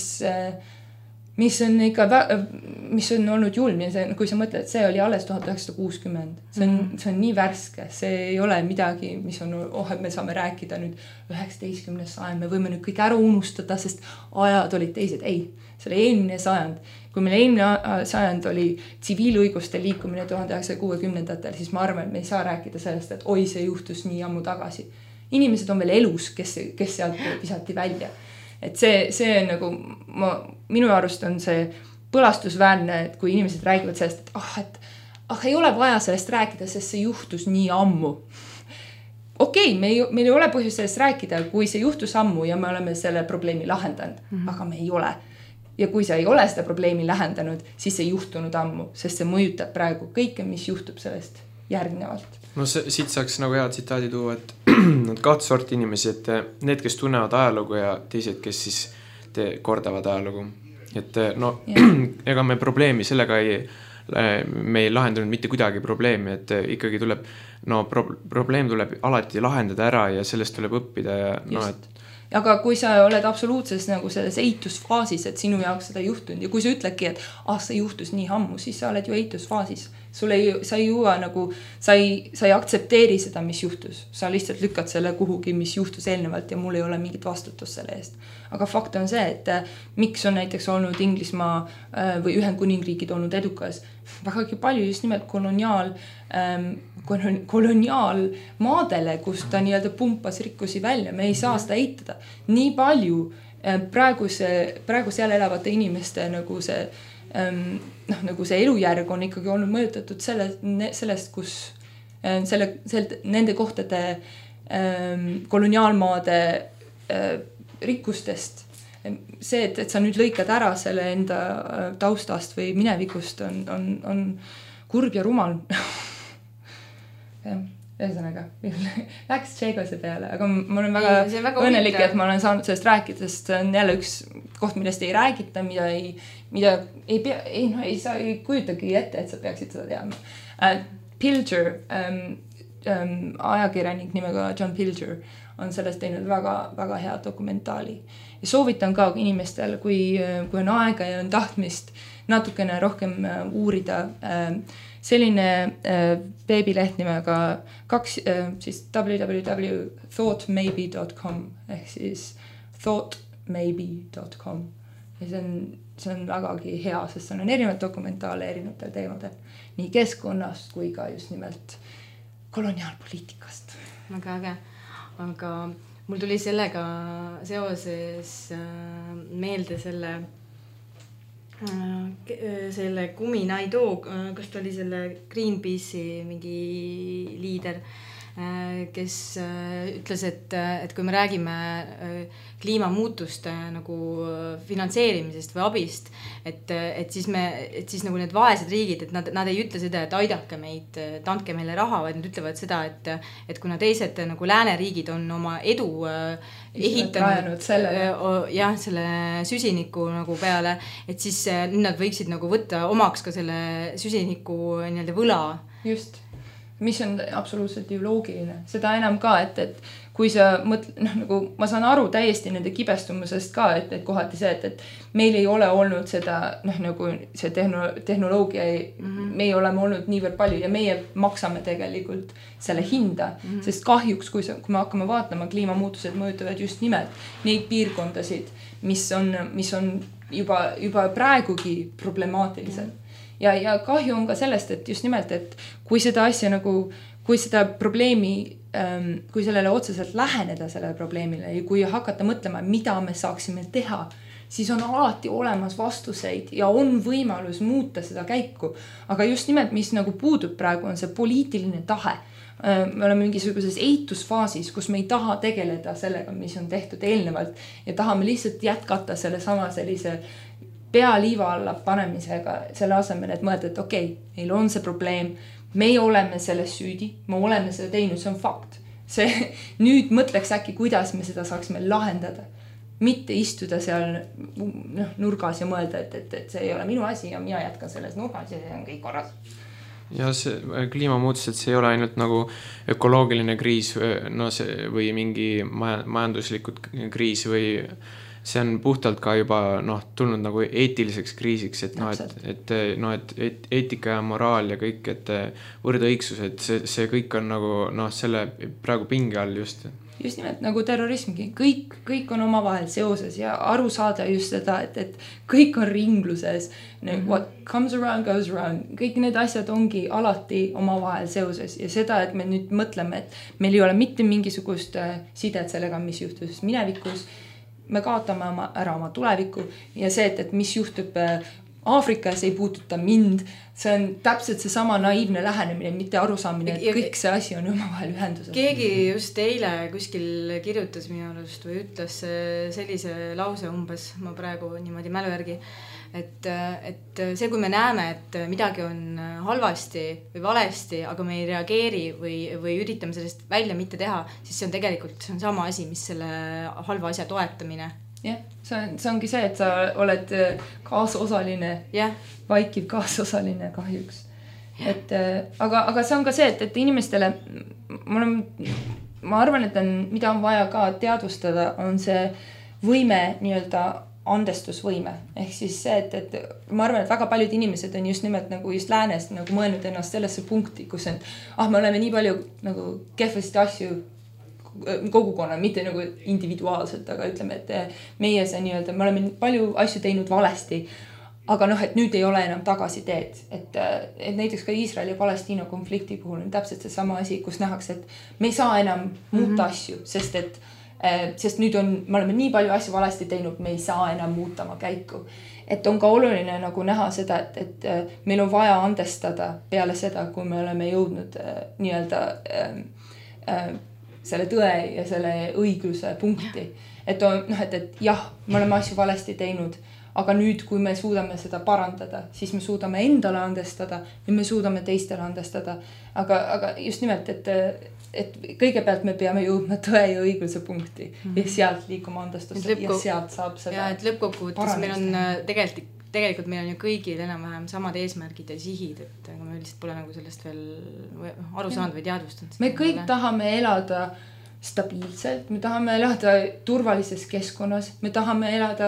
mis on ikka, mis on olnud julm ja see, kui sa mõtled, see oli alles tuhat üheksasada kuuskümmend. See on, see on nii värske, see ei ole midagi, mis on, oh, et me saame rääkida nüüd üheksateistkümnes sajand, me võime nüüd kõik ära unustada, sest ajad olid teised. Ei, see oli eelmine sajand. Kui meil eelmine sajand oli tsiviilõiguste liikumine tuhande üheksasaja kuuekümnendatel, siis ma arvan, et me ei saa rääkida sellest, et oi, see juhtus nii ammu tagasi. Inimesed on veel elus, kes, kes sealt visati välja. Et see, see on nagu, ma, minu arust on see põlastusväärne, et kui inimesed räägivad sellest, et ah, et ah, ei ole vaja sellest rääkida, sest see juhtus nii ammu. Okei, okay, me ei, meil ei ole põhjust sellest rääkida, kui see juhtus ammu ja me oleme selle probleemi lahendanud, mm-hmm. aga me ei ole. Ja kui sa ei ole seda probleemi lähendanud, siis see juhtunud ammu, sest see mõjutab praegu kõike, mis juhtub sellest järgnevalt. No see, siit saaks nagu hea tsitaadi tuua, et nad kahte sorti inimesi, et need, kes tunnevad ajalugu ja teised, kes siis te kordavad ajalugu. Et no, ega me probleemi sellega ei, me ei lahendanud mitte kuidagi probleemi, et ikkagi tuleb, no pro, probleem tuleb alati lahendada ära ja sellest tuleb õppida ja Just. no, et aga kui sa oled absoluutses nagu selles eitusfaasis, et sinu jaoks seda ei juhtunud ja kui sa ütledki, et ah, see juhtus nii ammu, siis sa oled ju eitusfaasis. Sul ei, sa ei juua nagu, sa ei, sa ei aktsepteeri seda, mis juhtus. Sa lihtsalt lükkad selle kuhugi, mis juhtus eelnevalt ja mul ei ole mingit vastutust selle eest. Aga fakt on see, et miks on näiteks olnud Inglismaa või Ühendkuningriigid olnud edukas. Vägagi palju just nimelt koloniaal, ähm, koloniaalmaadele, kus ta nii-öelda pumpas rikkusi välja. Me ei saa seda eitada. Nii palju praegu, see, praegu seal elavate inimeste nagu see, ähm, noh, nagu see elujärg on ikkagi olnud mõjutatud selle, sellest, kus ähm, selle, selle, nende kohtade ähm, koloniaalmaade äh, rikkustest. See, et, et sa nüüd lõikad ära selle enda taustast või minevikust on, on, on kurb ja rumal. Ühesõnaga, läks Tšegose peale, aga ma olen väga, ei, väga õnnelik, et ma olen saanud sellest rääkida, sest see on jälle üks koht, millest ei räägita, mida ei, mida ei pea, ei, no, ei saa, ei kujutagi ette, et sa peaksid seda teadma. Uh, Pilger, um, um, ajakirjanik nimega John Pilger, on sellest teinud väga, väga hea dokumentaali. Ja soovitan ka inimestel, kui, kui on aega ja on tahtmist natukene rohkem uurida selline veebileht nimega kaks, siis w w w dot thought maybe dot com ehk siis thought maybe dot com ja see on, see on vägagi hea, sest see on erinevad dokumentaale erinevatel teemadel, nii keskkonnast kui ka just nimelt koloniaalpoliitikast. Väga äge, aga mul tuli sellega seoses meelde selle selle Kumi Naidoo, kas ta oli selle Greenpeace'i mingi liider, kes ütles, et, et kui me räägime kliimamuutuste nagu finantseerimisest või abist, et, et, siis me, et siis nagu need vaesed riigid, et nad, nad ei ütle seda, et aidake meid, et andke meile raha, vaid nad ütlevad seda, et, et kuna teised nagu lääneriigid on oma edu ehitanud selle, jah, selle süsiniku nagu peale, et siis nad võiksid nagu võtta omaks ka selle süsiniku nii-öelda võla. Just, mis on absoluutselt ju loogiline. Seda enam ka, et, et kui sa mõtled, noh, nagu ma saan aru täiesti nende kibestumusest ka, et, et kohati see, et, et meil ei ole olnud seda, noh, nagu see tehno, tehnoloogia, mm -hmm. meie oleme olnud niivõrd palju ja meie maksame tegelikult selle hinda, mm -hmm. sest kahjuks, kui, sa, kui me hakkame vaatama, kliimamuutused mõjutavad just nimelt neid piirkondasid, mis on, mis on juba, juba praegugi problemaatilised. Mm -hmm. Ja, ja kahju on ka sellest, et just nimelt, et kui seda asja nagu, kui seda probleemi, kui sellele otseselt läheneda sellele probleemile ja kui hakata mõtlema, mida me saaksime teha, siis on alati olemas vastuseid ja on võimalus muuta seda käiku. Aga just nimelt, mis nagu puudub praegu, on see poliitiline tahe. Me oleme mingisuguses eitusfaasis, kus me ei taha tegeleda sellega, mis on tehtud eelnevalt ja tahame lihtsalt jätkata selle sama sellise pea liiva alla panemisega selle asemel, et mõelda, et okei, okay, meil on see probleem, meie oleme selles süüdi, me oleme seda teinud, see on fakt. See, nüüd mõtleks äkki, kuidas me seda saaksime lahendada. Mitte istuda seal noh, nurgas ja mõelda, et, et, et see ei ole minu asi ja mina jätkan selles nurgas ja see on kõik korras. Ja see kliimamuutused, see ei ole ainult nagu ökoloogiline kriis no see, või mingi majanduslikud kriis või see on puhtalt ka juba noh, tulnud nagu eetiliseks kriisiks, et noh, et, et, no, et, et eetika ja moraal ja kõik, et võrdõigsus, et see, see kõik on nagu noh, selle praegu pinge all just. Just nimelt nagu terrorismgi, kõik, kõik on omavahel seoses ja aru saada just seda, et, et kõik on ringluses, mm-hmm. what comes around goes around, kõik need asjad ongi alati omavahel seoses ja seda, et me nüüd mõtleme, et meil ei ole mitte mingisugust sidet sellega, mis juhtus minevikus, me kaotame oma, ära oma tulevikku ja see, et, et mis juhtub Aafrikas ei puututa mind, see on täpselt see sama naiivne lähenemine, mitte arusaamine, et kõik see asi on omavahel ühenduses. Keegi just eile kuskil kirjutas minu arust või ütles sellise lause umbes, ma praegu niimoodi mälu järgi, et, et see, kui me näeme, et midagi on halvasti või valesti, aga me ei reageeri või, või üritame sellest välja mitte teha, siis see on tegelikult see on sama asi, mis selle halva asja toetamine. Jah, see, on, see ongi see, et sa oled kaasosaline, yeah. vaikiv kaasosaline kahjuks. Et, aga, aga see on ka see, et, et inimestele, ma, olen, ma arvan, et on, mida on vaja ka teadvustada, on see võime nii-öelda andestusvõime. Ehk siis see, et, et ma arvan, et väga paljud inimesed on just nimelt nagu just läänes nagu mõelnud ennast sellesse punkti, kus on, ah, me oleme nii palju nagu kehvasti asju kogukonna, mitte nagu individuaalselt, aga ütleme, et meie see nii-öelda, me oleme palju asju teinud valesti, aga noh, et nüüd ei ole enam tagasiteed, et, et näiteks ka Iisraeli ja Palestiina konflikti puhul on täpselt see sama asi, kus nähakse, et me ei saa enam muuta mm-hmm. asju, sest et sest nüüd on, me oleme nii palju asju valesti teinud, me ei saa enam muuta oma käiku. Et on ka oluline nagu näha seda, et, et meil on vaja andestada peale seda, kui me oleme jõudnud äh, nii-öelda äh, äh, selle tõe ja selle õigluse punkti. Et, on, noh, et, et jah, me oleme asju valesti teinud, aga nüüd, kui me suudame seda parandada, siis me suudame endale andestada ja me suudame teistele andestada. Aga, aga just nimelt, et et kõigepealt me peame jõudma tõe ja õigluse punkti mm-hmm. ja sealt liikuma andestusse lõpko... ja sealt saab seda ja et lõppkokkuvõttes meil on tegelikult, tegelikult meil on ju kõigil enam-vähem samad eesmärgid ja sihid, et aga me lihtsalt pole nagu sellest veel aru saanud või teadvustanud. Me kõik ole. tahame elada stabiilselt, me tahame elada turvalises keskkonnas, me tahame elada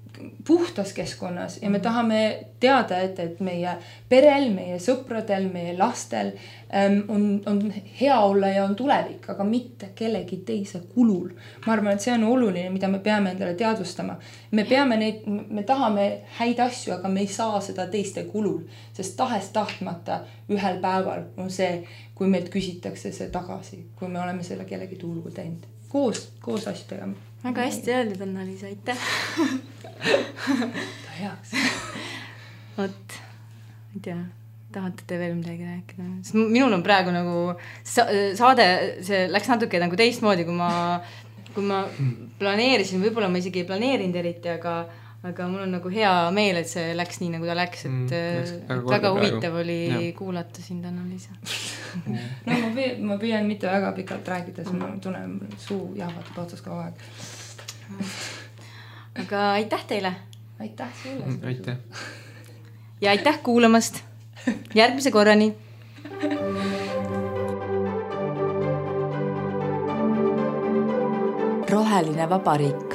puhtas keskkonnas ja me tahame teada, et, et meie perel, meie sõpradel, meie lastel ähm, on, on hea olla ja on tulevik, aga mitte kellegi teise kulul. Ma arvan, et see on oluline, mida me peame endale teadvustama. Me peame neid, me tahame häid asju, aga me ei saa seda teiste kulul, sest tahest tahtmata ühel päeval on see, kui meilt küsitakse see tagasi, kui me oleme selle kellegi tulgu teinud. Koos, koos asju tegema. Väga hästi öeldud, Anna-Liisa, aitäh! Ta heaks. Vot, ei tea, tahate te veel midagi rääkida? Sest minul on praegu nagu sa saade, see läks natuke nagu teistmoodi, kui ma, kui ma planeerisin, võib-olla ma isegi ei planeerinud eriti, aga, aga mul on nagu hea meel, et see läks nii, nagu ta läks, et, mm, läks, et väga huvitav praegu. Oli ja. Kuulata sind, Anna-Liisa. No ma püüan, ma püüan mitte väga pikalt rääkida, sest ma tunnen suu jahvatab otsas kogu aeg. Aga aitäh teile! Aitäh sulle! Aitäh! Ja aitäh kuulamast! Järgmise korrani! Roheline Vabariik